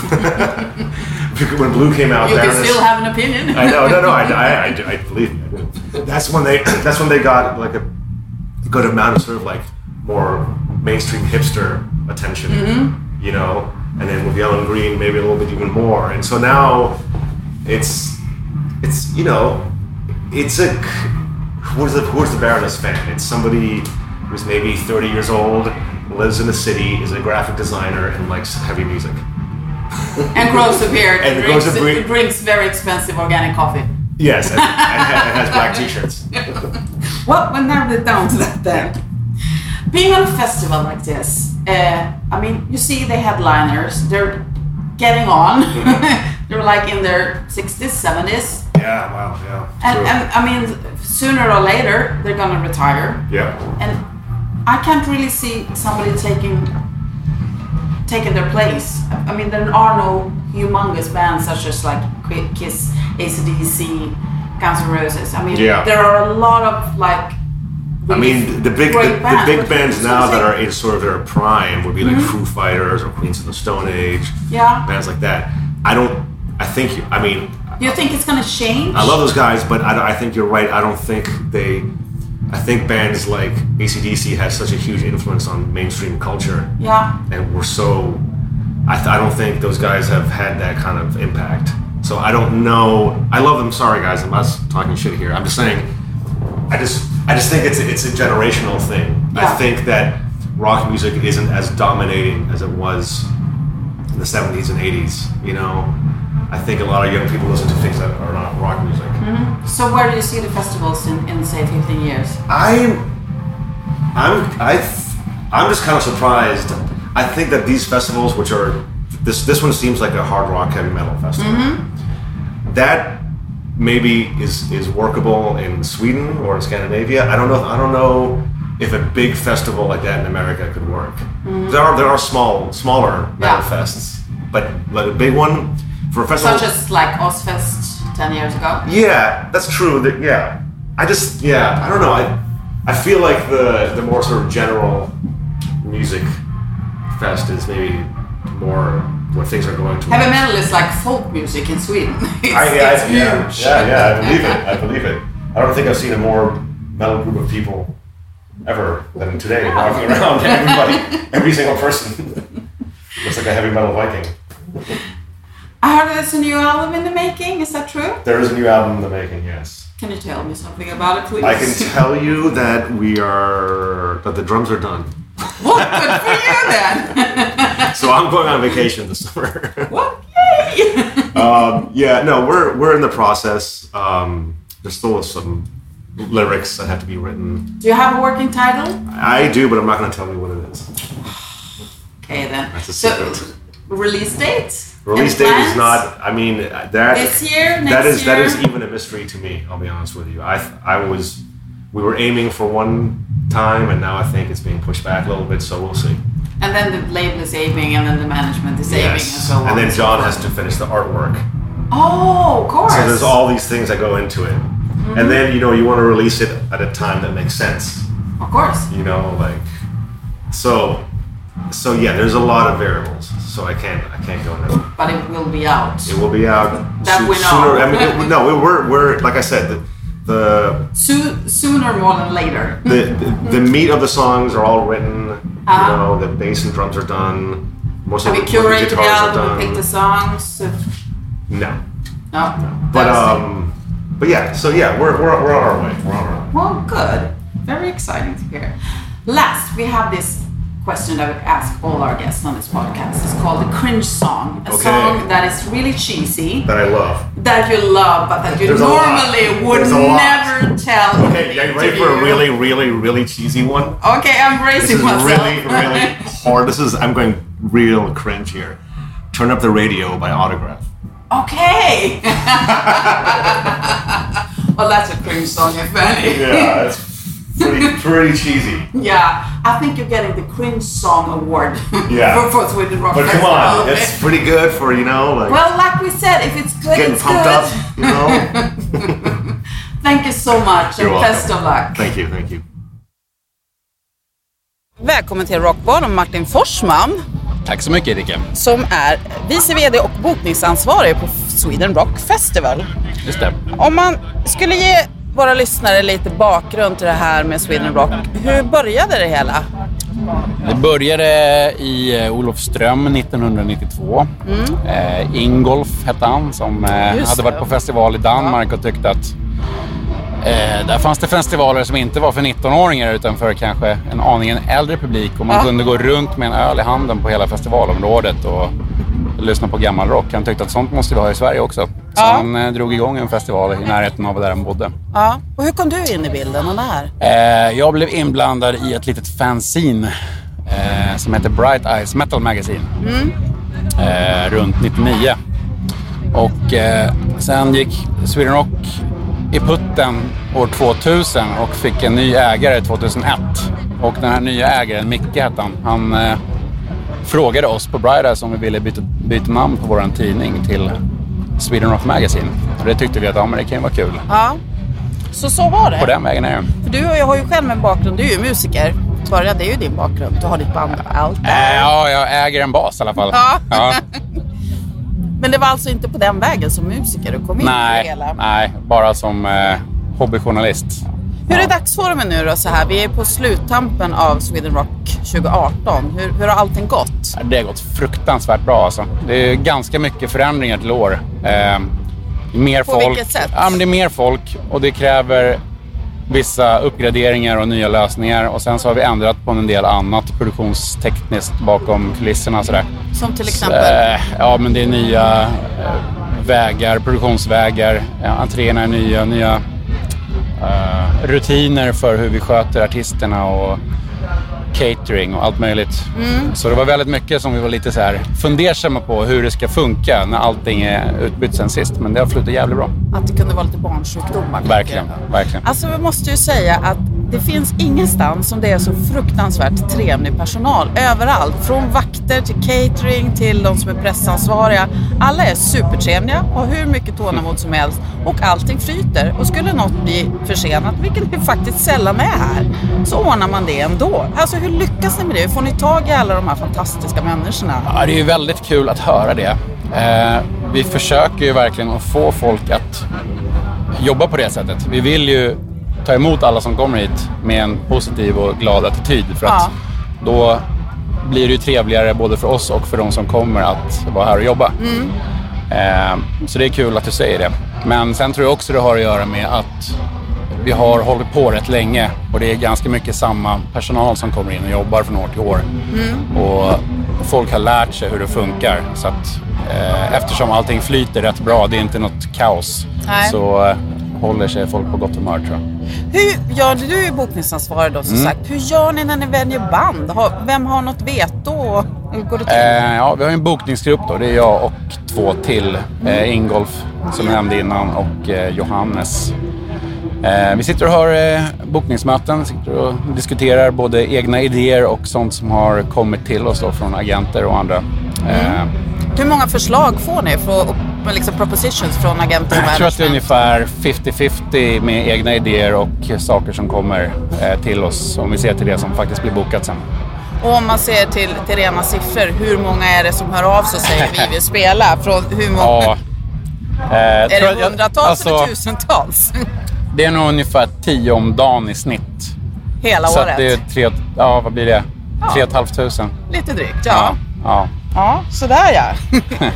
When Blue came out, you Baroness, can still have an opinion. I know, no, no, I, I, I, I believe me. That's when they, that's when they got like a good amount of sort of like more mainstream hipster attention, mm-hmm. you know, and then with Yellow and Green, maybe a little bit even more. And so now it's, it's, you know, it's a, who's the, who's the Baroness fan? It's somebody who's maybe thirty years old, lives in the city, is a graphic designer, and likes heavy music. And grows a beard. And and grows drinks, a beard. drinks very expensive organic coffee. Yes, and, and, and has black t-shirts. Well, we'll narrow it down to that then. Being on a festival like this, uh, I mean, you see the headliners, they're getting on. They're like in their sixties, seventies. Yeah, wow, yeah. And, True. and I mean, sooner or later, they're gonna retire. Yeah. And I can't really see somebody taking taking their place. I mean, there are no humongous bands such as like Kiss, A C D C, Guns N' Roses. I mean, Yeah. there are a lot of like. I mean, the big the, great the bands, big but bands who's now gonna that say- are in sort of their prime would be like Foo Fighters or Queens of the Stone Age. Yeah. Bands like that. I don't. I think. I mean, Do you think it's gonna change? I love those guys, but I, I think you're right. I don't think they. I think bands like A C D C has such a huge influence on mainstream culture, Yeah. and we're so. I, th- I don't think those guys have had that kind of impact. So I don't know. I love them. Sorry, guys. I'm not talking shit here. I'm just saying. I just. I just think it's a, it's a generational thing. Yeah. I think that rock music isn't as dominating as it was in the seventies and eighties. You know, I think a lot of young people listen to things that are not rock music. Mm-hmm. So where do you see the festivals in, in say fifteen years? I'm, I'm, I, I'm just kind of surprised. I think that these festivals, which are this, this one seems like a hard rock heavy metal festival. Mm-hmm. That maybe is is workable in Sweden or in Scandinavia. I don't know. I don't know if a big festival like that in America could work. Mm-hmm. There are there are small smaller metal Yeah. fests, but like a big one for a festival Such as like Ozfest ten years ago. Yeah, that's true. That, yeah, I just yeah, I don't know. I I feel like the the more sort of general music fest is maybe more what things are going to. Heavy metal is like folk music in Sweden. It's, I, yeah, it's I, yeah, huge. yeah, yeah, I believe it. I believe it. I don't think I've seen a more metal group of people ever than today walking around. Everybody, every single person looks like a heavy metal Viking. I heard there's a new album in the making. Is that true? There is a new album in the making. Yes. Can you tell me something about it, please? I can tell you that we are that the drums are done. What? Good for you then. So I'm going on vacation this summer. What? Yay! um, yeah, no, we're we're in the process. Um, there's still some lyrics that have to be written. Do you have a working title? I do, but I'm not going to tell you what it is. Okay then. That's a So, secret. release date? Release Any date is plans? not. I mean, that This year? Next that is that year? is even a mystery to me. I'll be honest with you. I I was we were aiming for one time, and now I think it's being pushed back a little bit. So we'll see. And then the label is aiming, and then the management is aiming, and so on. and then and so John forth. has to finish the artwork. Oh, of course. So there's all these things that go into it. Mm-hmm. And then, you know, you want to release it at a time that makes sense. Of course. You know, like so so yeah, there's a lot of variables. So I can't I can't go into it. But it will be out. It will be out That soo- we know. sooner. I mean, it, no, we're we're like I said, the the So- sooner more than later. the, the, the meat of the songs are all written. Uh-huh. You know, the bass and drums are done. Most Have of you the, most of the curated the guitars are album and done. picked the songs? No, No. but That was it. um, but yeah. So yeah, we're we're we're on our way. We're on our way. Well, good. Very exciting to hear. Last, we have this question that we ask all our guests on this podcast. It's called the cringe song. A Okay. song that is really cheesy, That I love. that you love, but that you There's a lot. normally would There's a lot. never tell. in Okay, the are you ready for a interview. really, really, really cheesy one? Okay, I'm This bracing is myself. really, really hard. This is, I'm going real cringe here. Turn Up the Radio by Autograph. Okay. Well, that's a cringe song, if any. Yeah, it's pretty, pretty cheesy. Yeah, I think you're getting the cringe song award. Yeah. for, for Sweden Rock But come Festival. on, it's pretty good for, you know, like Well, like we said, if it's good, getting it's pumped good. up, you know? Thank you so much You're and welcome. best of luck. Thank you, thank you. Välkommen till Rockbar, Martin Forsman, Tack så mycket, Erika. som är vice vd och bokningsansvarig på Sweden Rock Festival. Just det. Om man skulle ge våra lyssnare lite bakgrund till det här med Sweden Rock, hur började det hela? Det började i eh, Olofström nittonhundranittiotvå. Mm. Eh, Ingolf hette han som eh, Just hade varit det. på festival i Danmark och tyckte att eh, där fanns det festivaler som inte var för nittonåringar utan för kanske en aningen äldre publik och man Ja. kunde gå runt med en öl i handen på hela festivalområdet och lyssna på gammal rock. Han tyckte att sånt måste vi ha i Sverige också. Så Ja. han eh, drog igång en festival i närheten av där han bodde. Ja. Och hur kom du in i bilden och det här? Eh, jag blev inblandad i ett litet fanzine eh, som heter Bright Eyes Metal Magazine. Mm. Eh, runt nittionio. Och eh, sen gick Sweden Rock i putten år tvåtusen och fick en ny ägare tvåtusenett. Och den här nya ägaren, Micke hette han, han eh, frågade oss på Bright Eyes om vi ville byta, byta namn på våran tidning till Sweden Rock Magazine. Och det tyckte vi att ja, men det kan ju vara kul. Ja, så så var det. På den vägen är det. För du och jag har ju själv en bakgrund, du är ju musiker. Börja, det är ju din bakgrund, du har ditt band allt. Äh, ja, jag äger en bas i alla fall. Ja. Ja. Men det var alltså inte på den vägen som musiker du kom in i Nej, det hela? nej, bara som eh, hobbyjournalist. Hur är dagsformen nu då så här? Vi är på sluttampen av Sweden Rock tjugo arton. Hur, hur har allting gått? Det har gått fruktansvärt bra alltså. Det är ganska mycket förändringar till år. Eh, mer På folk. vilket sätt? Ja, men det är mer folk och det kräver vissa uppgraderingar och nya lösningar. Och sen så har vi ändrat på en del annat produktionstekniskt bakom kulisserna och sådär. Som till Så, exempel? eh, ja, men det är nya eh, vägar, produktionsvägar. Ja, entréerna är nya, nya eh, rutiner för hur vi sköter artisterna och catering och allt möjligt. Mm. Så det var väldigt mycket som vi var lite så här fundersamma på hur det ska funka när allting är utbytt sen sist. Men det har flutit jävligt bra. Att det kunde vara lite barnsjukdomar. Verkligen, verkligen. Alltså vi måste ju säga att det finns ingenstans som det är så fruktansvärt trevlig personal. Överallt. Från vakter till catering till de som är pressansvariga. Alla är supertrevliga och hur mycket tålamod som helst. Och allting flyter. Och skulle något bli försenat, vilket det faktiskt sällan är här, så ordnar man det ändå. Alltså hur lyckas ni med det? Hur får ni tag i alla de här fantastiska människorna? Ja, det är ju väldigt kul att höra det. Eh, vi försöker ju verkligen att få folk att jobba på det sättet. Vi vill ju ta emot alla som kommer hit med en positiv och glad attityd. För att Ja. då blir det ju trevligare både för oss och för de som kommer att vara här och jobba. Mm. Eh, så det är kul att du säger det. Men sen tror jag också det har att göra med att vi har hållit på rätt länge och det är ganska mycket samma personal som kommer in och jobbar från år till år. Mm. Och folk har lärt sig hur det funkar. Så att eh, eftersom allting flyter rätt bra, det är inte något kaos, Nej. så eh, håller sig folk på gott humör, tror jag. Hur gör du, du är ju bokningsansvarig då som Mm. sagt. Hur gör ni när ni väljer band? Har, vem har något veto? Hur går det till? Eh, ja, vi har en bokningsgrupp då. Det är jag och två till. Eh, Ingolf, som jag nämnde innan, och eh, Johannes. Eh, vi sitter och har eh, bokningsmöten, sitter och diskuterar både egna idéer och sånt som har kommit till oss då från agenter och andra. Eh, Hur många förslag får ni från liksom propositions från agenter och jag tror att det är management? ungefär femtio femtio med egna idéer och saker som kommer eh, till oss, om vi ser till det som faktiskt blir bokat sen. Och om man ser till, till rena siffror, hur många är det som hör av sig och säger vi vill spela? Från hur många? Ja. Eh, är tror det jag- hundratals alltså, eller tusentals? Det är nog ungefär tio om dagen i snitt. Hela Så året? att det är tre, ja, vad blir det? Tre och ett halvt tusen. Lite drygt, ja. Ja, ja. Ja, sådär ja.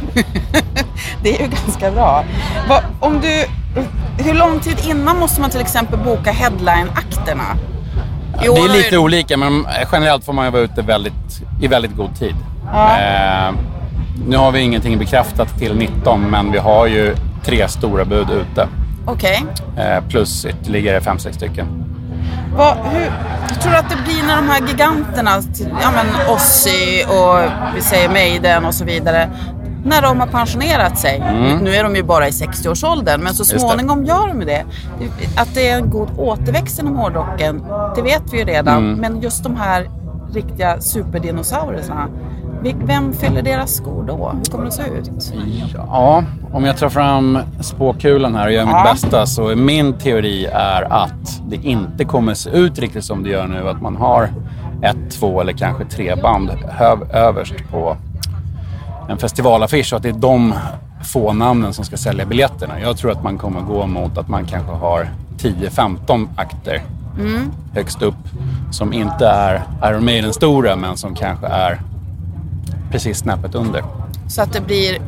Det är ju ganska bra. Va, om du, hur lång tid innan måste man till exempel boka headline-akterna? I år Det har är ju- lite olika, men generellt får man ju vara ute väldigt, i väldigt god tid. Ja. Eh, nu har vi ingenting bekräftat till nitton, men vi har ju tre stora bud ute. Okej. Eh, plus ytterligare fem, sex stycken. Vad, hur, jag tror att det blir när de här giganterna, ja men Ozzy och vi säger Maiden och så vidare, när de har pensionerat sig. Mm. Nu är de ju bara i sextio-årsåldern, men så Just det. småningom gör de det. Att det är en god återväxt inom hårdrocken, det vet vi ju redan. Mm. Men just de här riktiga superdinosaurierna, vem fyller deras skor då? Hur kommer det se ut? Ja, om jag tar fram spåkulan här och gör Ja. mitt bästa, så är min teori är att det inte kommer se ut riktigt som det gör nu. Att man har ett, två eller kanske tre band höv, överst på en festivalaffisch och att det är de få namnen som ska sälja biljetterna. Jag tror att man kommer gå mot att man kanske har tio femton akter Mm. högst upp som inte är Iron Maiden stora, men som kanske är precis snäppet under. Så att det blir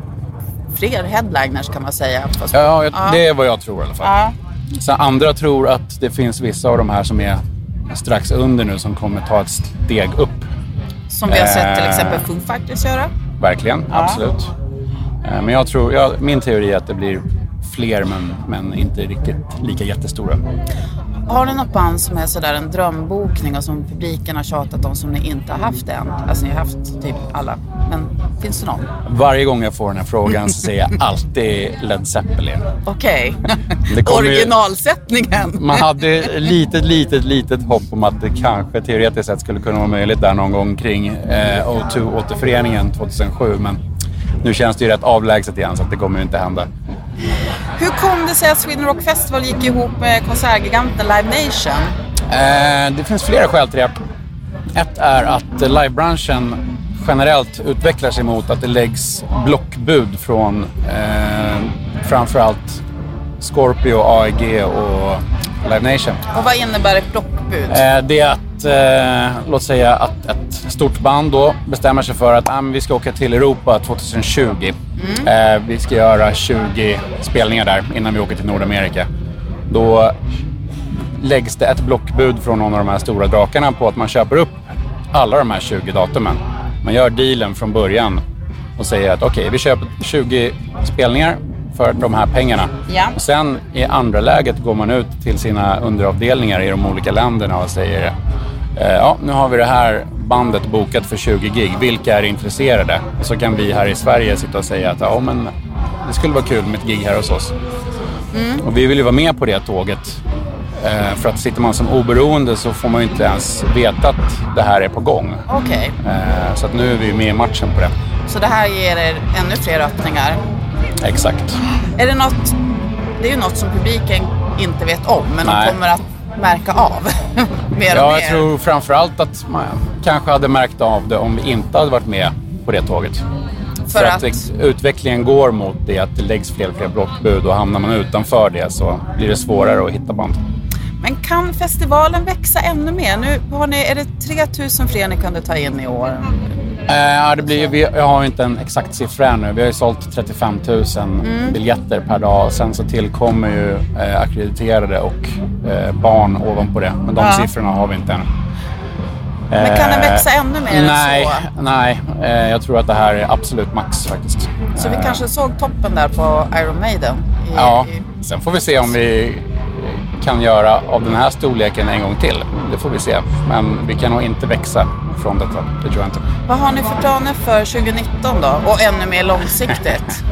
fler headliners kan man säga. Fast- Ja, jag, Ja. det är vad jag tror i alla fall. Ja. Så andra tror att det finns vissa av de här som är strax under nu som kommer ta ett steg upp. Som vi har sett till Eh. exempel Foo Fighters göra. verkligen, Ja. absolut. Men jag tror, jag, min teori är att det blir fler men, men inte riktigt lika jättestora. Har ni något band som är sådär en drömbokning och som publiken har tjatat om som ni inte har haft än? Alltså ni har haft typ alla, men finns det någon? Varje gång jag får den här frågan så säger jag alltid Led Zeppelin. Okej, Det kommer ju- originalsättningen. Man hade litet, litet, litet hopp om att det kanske teoretiskt sett skulle kunna vara möjligt där någon gång kring eh, O två-återföreningen tjugohundrasju, men nu känns det ju rätt avlägset igen så att det kommer ju inte hända. Hur kom det sig att Sweden Rock Festival gick ihop med konsertgiganten Live Nation? Eh, det finns flera skäl till det. Ett är att livebranschen generellt utvecklar sig mot att det läggs blockbud från eh, framförallt Scorpio, A E G och Live Nation. Och vad innebär ett blockbud? Eh, det är att, eh, låt säga att ett stort band då bestämmer sig för att ah, men vi ska åka till Europa tjugohundratjugo. Mm. Eh, vi ska göra tjugo spelningar där innan vi åker till Nordamerika. Då läggs det ett blockbud från någon av de här stora drakarna på att man köper upp alla de här tjugo datumen. Man gör dealen från början och säger att okej, okay, vi köper tjugo spelningar för de här pengarna. Ja. Och sen i andra läget går man ut till sina underavdelningar i de olika länderna och säger eh, ja, nu har vi det här bandet bokat för tjugo gig. Vilka är intresserade? Och så kan vi här i Sverige sitta och säga att ja, men det skulle vara kul med ett gig här hos oss. Mm. Och vi vill ju vara med på det tåget. Eh, för att sitter man som oberoende så får man ju inte ens veta att det här är på gång. Okej. Eh, så att nu är vi med i matchen på det. Så det här ger er ännu fler öppningar? Exakt. Är det något, det är ju något som publiken inte vet om, men Nej. de kommer att märka av mer Ja, och mer. jag tror framförallt att man kanske hade märkt av det om vi inte hade varit med på det tåget. För, För att, att det, utvecklingen går mot det att det läggs fler och fler blockbud och hamnar man utanför det så blir det svårare att hitta band. Men kan festivalen växa ännu mer? Nu har ni, är det tre tusen fler ni kunde ta in i år? Ja, det blir, vi jag har inte en exakt siffra nu. Vi har ju sålt trettiofem tusen mm. biljetter per dag. Sen så tillkommer ju eh, akkrediterade och eh, barn ovanpå det. Men de ja. siffrorna har vi inte än. Men kan den växa ännu mer nej, än så? Nej, eh, jag tror att det här är absolut max faktiskt. Så vi eh. kanske såg toppen där på Iron Maiden? I, ja, i... sen får vi se om vi kan göra av den här storleken en gång till. Det får vi se. Men vi kan nog inte växa från detta, det tror jag inte. Vad har ni för planer för tjugonitton då? Och ännu mer långsiktigt?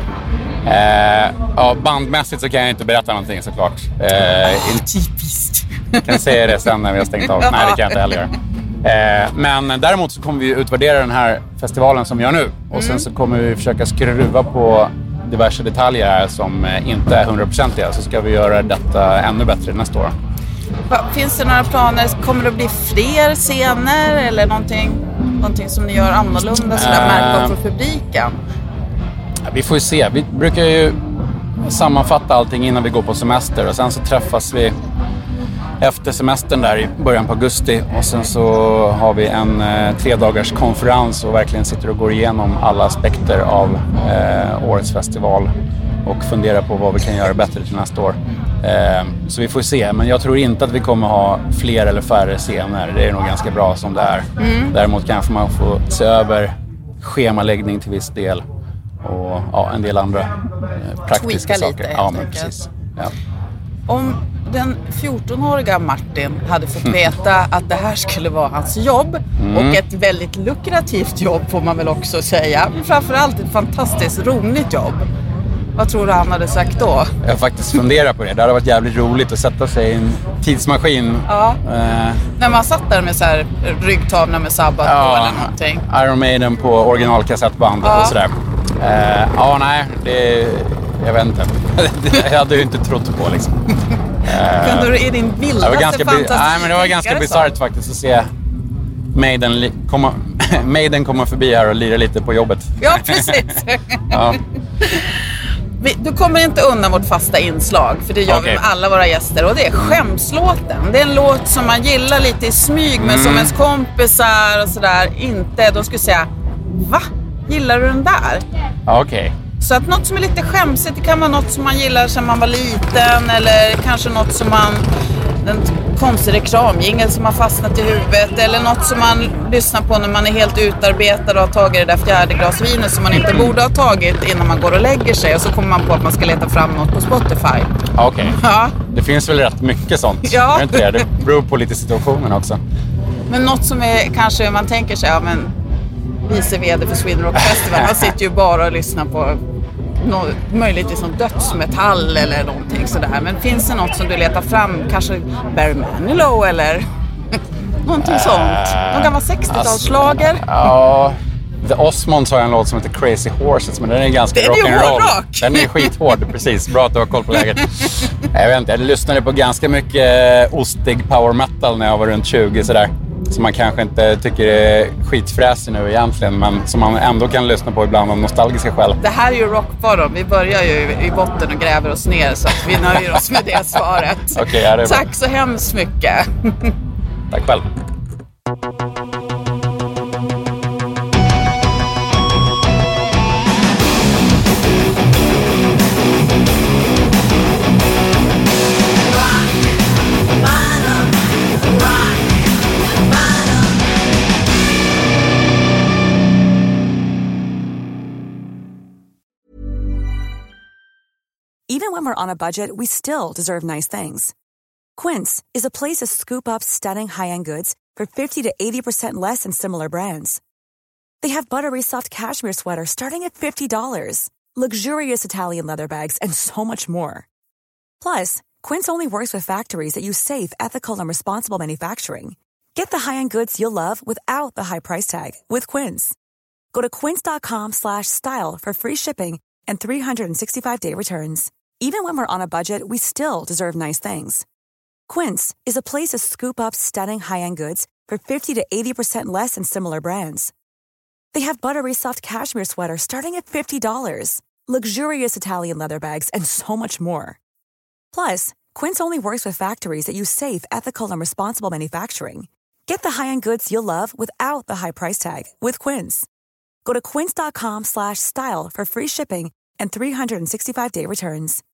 eh, ja, bandmässigt så kan jag inte berätta någonting såklart. Eh, in- Typiskt. Jag kan säga det sen när vi har stängt av. Nej, det kan jag inte heller göra. Eh, men däremot så kommer vi utvärdera den här festivalen som vi gör nu. Och mm. sen så kommer vi försöka skruva på diverse detaljer här som inte är hundraprocentiga. Så ska vi göra detta ännu bättre nästa år. Finns det några planer? Kommer det att bli fler scener eller någonting, någonting som ni gör annorlunda så där märker för publiken? Vi får ju se. Vi brukar ju sammanfatta allting innan vi går på semester och sen så träffas vi efter semestern där i början på augusti och sen så har vi en eh, tre dagars konferens och verkligen sitter och går igenom alla aspekter av eh, årets festival och funderar på vad vi kan göra bättre till nästa år. Eh, så vi får se, men jag tror inte att vi kommer ha fler eller färre scener. Det är nog ganska bra som det är. Mm. Däremot kanske man får se över schemaläggning till viss del och ja, en del andra eh, praktiska Tweaka saker. Lite, ja, men precis. Ja. Om den fjortonåriga Martin hade fått veta att det här skulle vara hans jobb mm. och ett väldigt lukrativt jobb får man väl också säga, men framförallt ett fantastiskt roligt jobb. Vad tror du han hade sagt då? Jag har faktiskt funderat på det. Det hade varit jävligt roligt att sätta sig i en tidsmaskin. Ja. Eh. När man satt där med så här ryggtavla med Sabbath ja. på eller någonting. Iron Maiden på originalkassettband ja. och sådär. Eh, ja, nej. Det, jag vet inte. Jag hade ju inte trott på liksom. Eh, Kunde du i din vildaste fantasi? Nej, men det var ganska bisarrt faktiskt att se Maiden, li- komma, Maiden komma förbi här och lira lite på jobbet. Ja, precis. ja. Du kommer inte undan vårt fasta inslag, för det gör okay. vi med alla våra gäster, och det är skämslåten. Det är en låt som man gillar lite i smyg, men mm. som ens kompisar och sådär inte, de skulle säga, va? Gillar du den där? Okej. Okay. Så att något som är lite skämsigt, det kan vara något som man gillar sedan man var liten, eller kanske något som man en konstig reklamjingel som har fastnat i huvudet eller något som man lyssnar på när man är helt utarbetad och har tagit det där fjärde glas vinet som man inte borde ha tagit innan man går och lägger sig och så kommer man på att man ska leta fram något på Spotify. Okej. Okay. Ja. Det finns väl rätt mycket sånt. Ja. Det, inte det? Det beror på lite situationen också. Men något som är kanske man tänker sig, ja men vice vd för Sweden Rock Festival, man sitter ju bara och lyssnar på något, möjligtvis någon dödsmetall eller någonting sådär. Men finns det något som du letar fram? Kanske Barry Manilow eller någonting uh, sånt? Någon gammal sextiotalsslager? Alltså, ja, The Osmonds har en låt som heter Crazy Horses, men den är ganska rock'n'roll. Den är skithård, precis. Bra att du har koll på läget. Jag vet inte, jag lyssnade på ganska mycket ostig power metal när jag var runt tjugo sådär. Som man kanske inte tycker är skitfräsig nu egentligen, men som man ändå kan lyssna på ibland av nostalgiska skäl. Det här är ju rockbaron. Vi börjar ju i botten och gräver oss ner, så att vi nöjer oss med det svaret. Okay, ja, det Tack bra. Så hemskt mycket. Tack själv. Even when we're on a budget, we still deserve nice things. Quince is a place to scoop up stunning high-end goods for fifty to eighty percent less than similar brands. They have buttery soft cashmere sweaters starting at fifty dollars, luxurious Italian leather bags, and so much more. Plus, Quince only works with factories that use safe, ethical, and responsible manufacturing. Get the high-end goods you'll love without the high price tag with Quince. Go to quince.com slash style for free shipping and three sixty-five day returns. Even when we're on a budget, we still deserve nice things. Quince is a place to scoop up stunning high-end goods for fifty to eighty percent less than similar brands. They have buttery soft cashmere sweaters starting at fifty dollars, luxurious Italian leather bags, and so much more. Plus, Quince only works with factories that use safe, ethical, and responsible manufacturing. Get the high-end goods you'll love without the high price tag with Quince. Go to quince.com slash style for free shipping and three sixty-five day returns.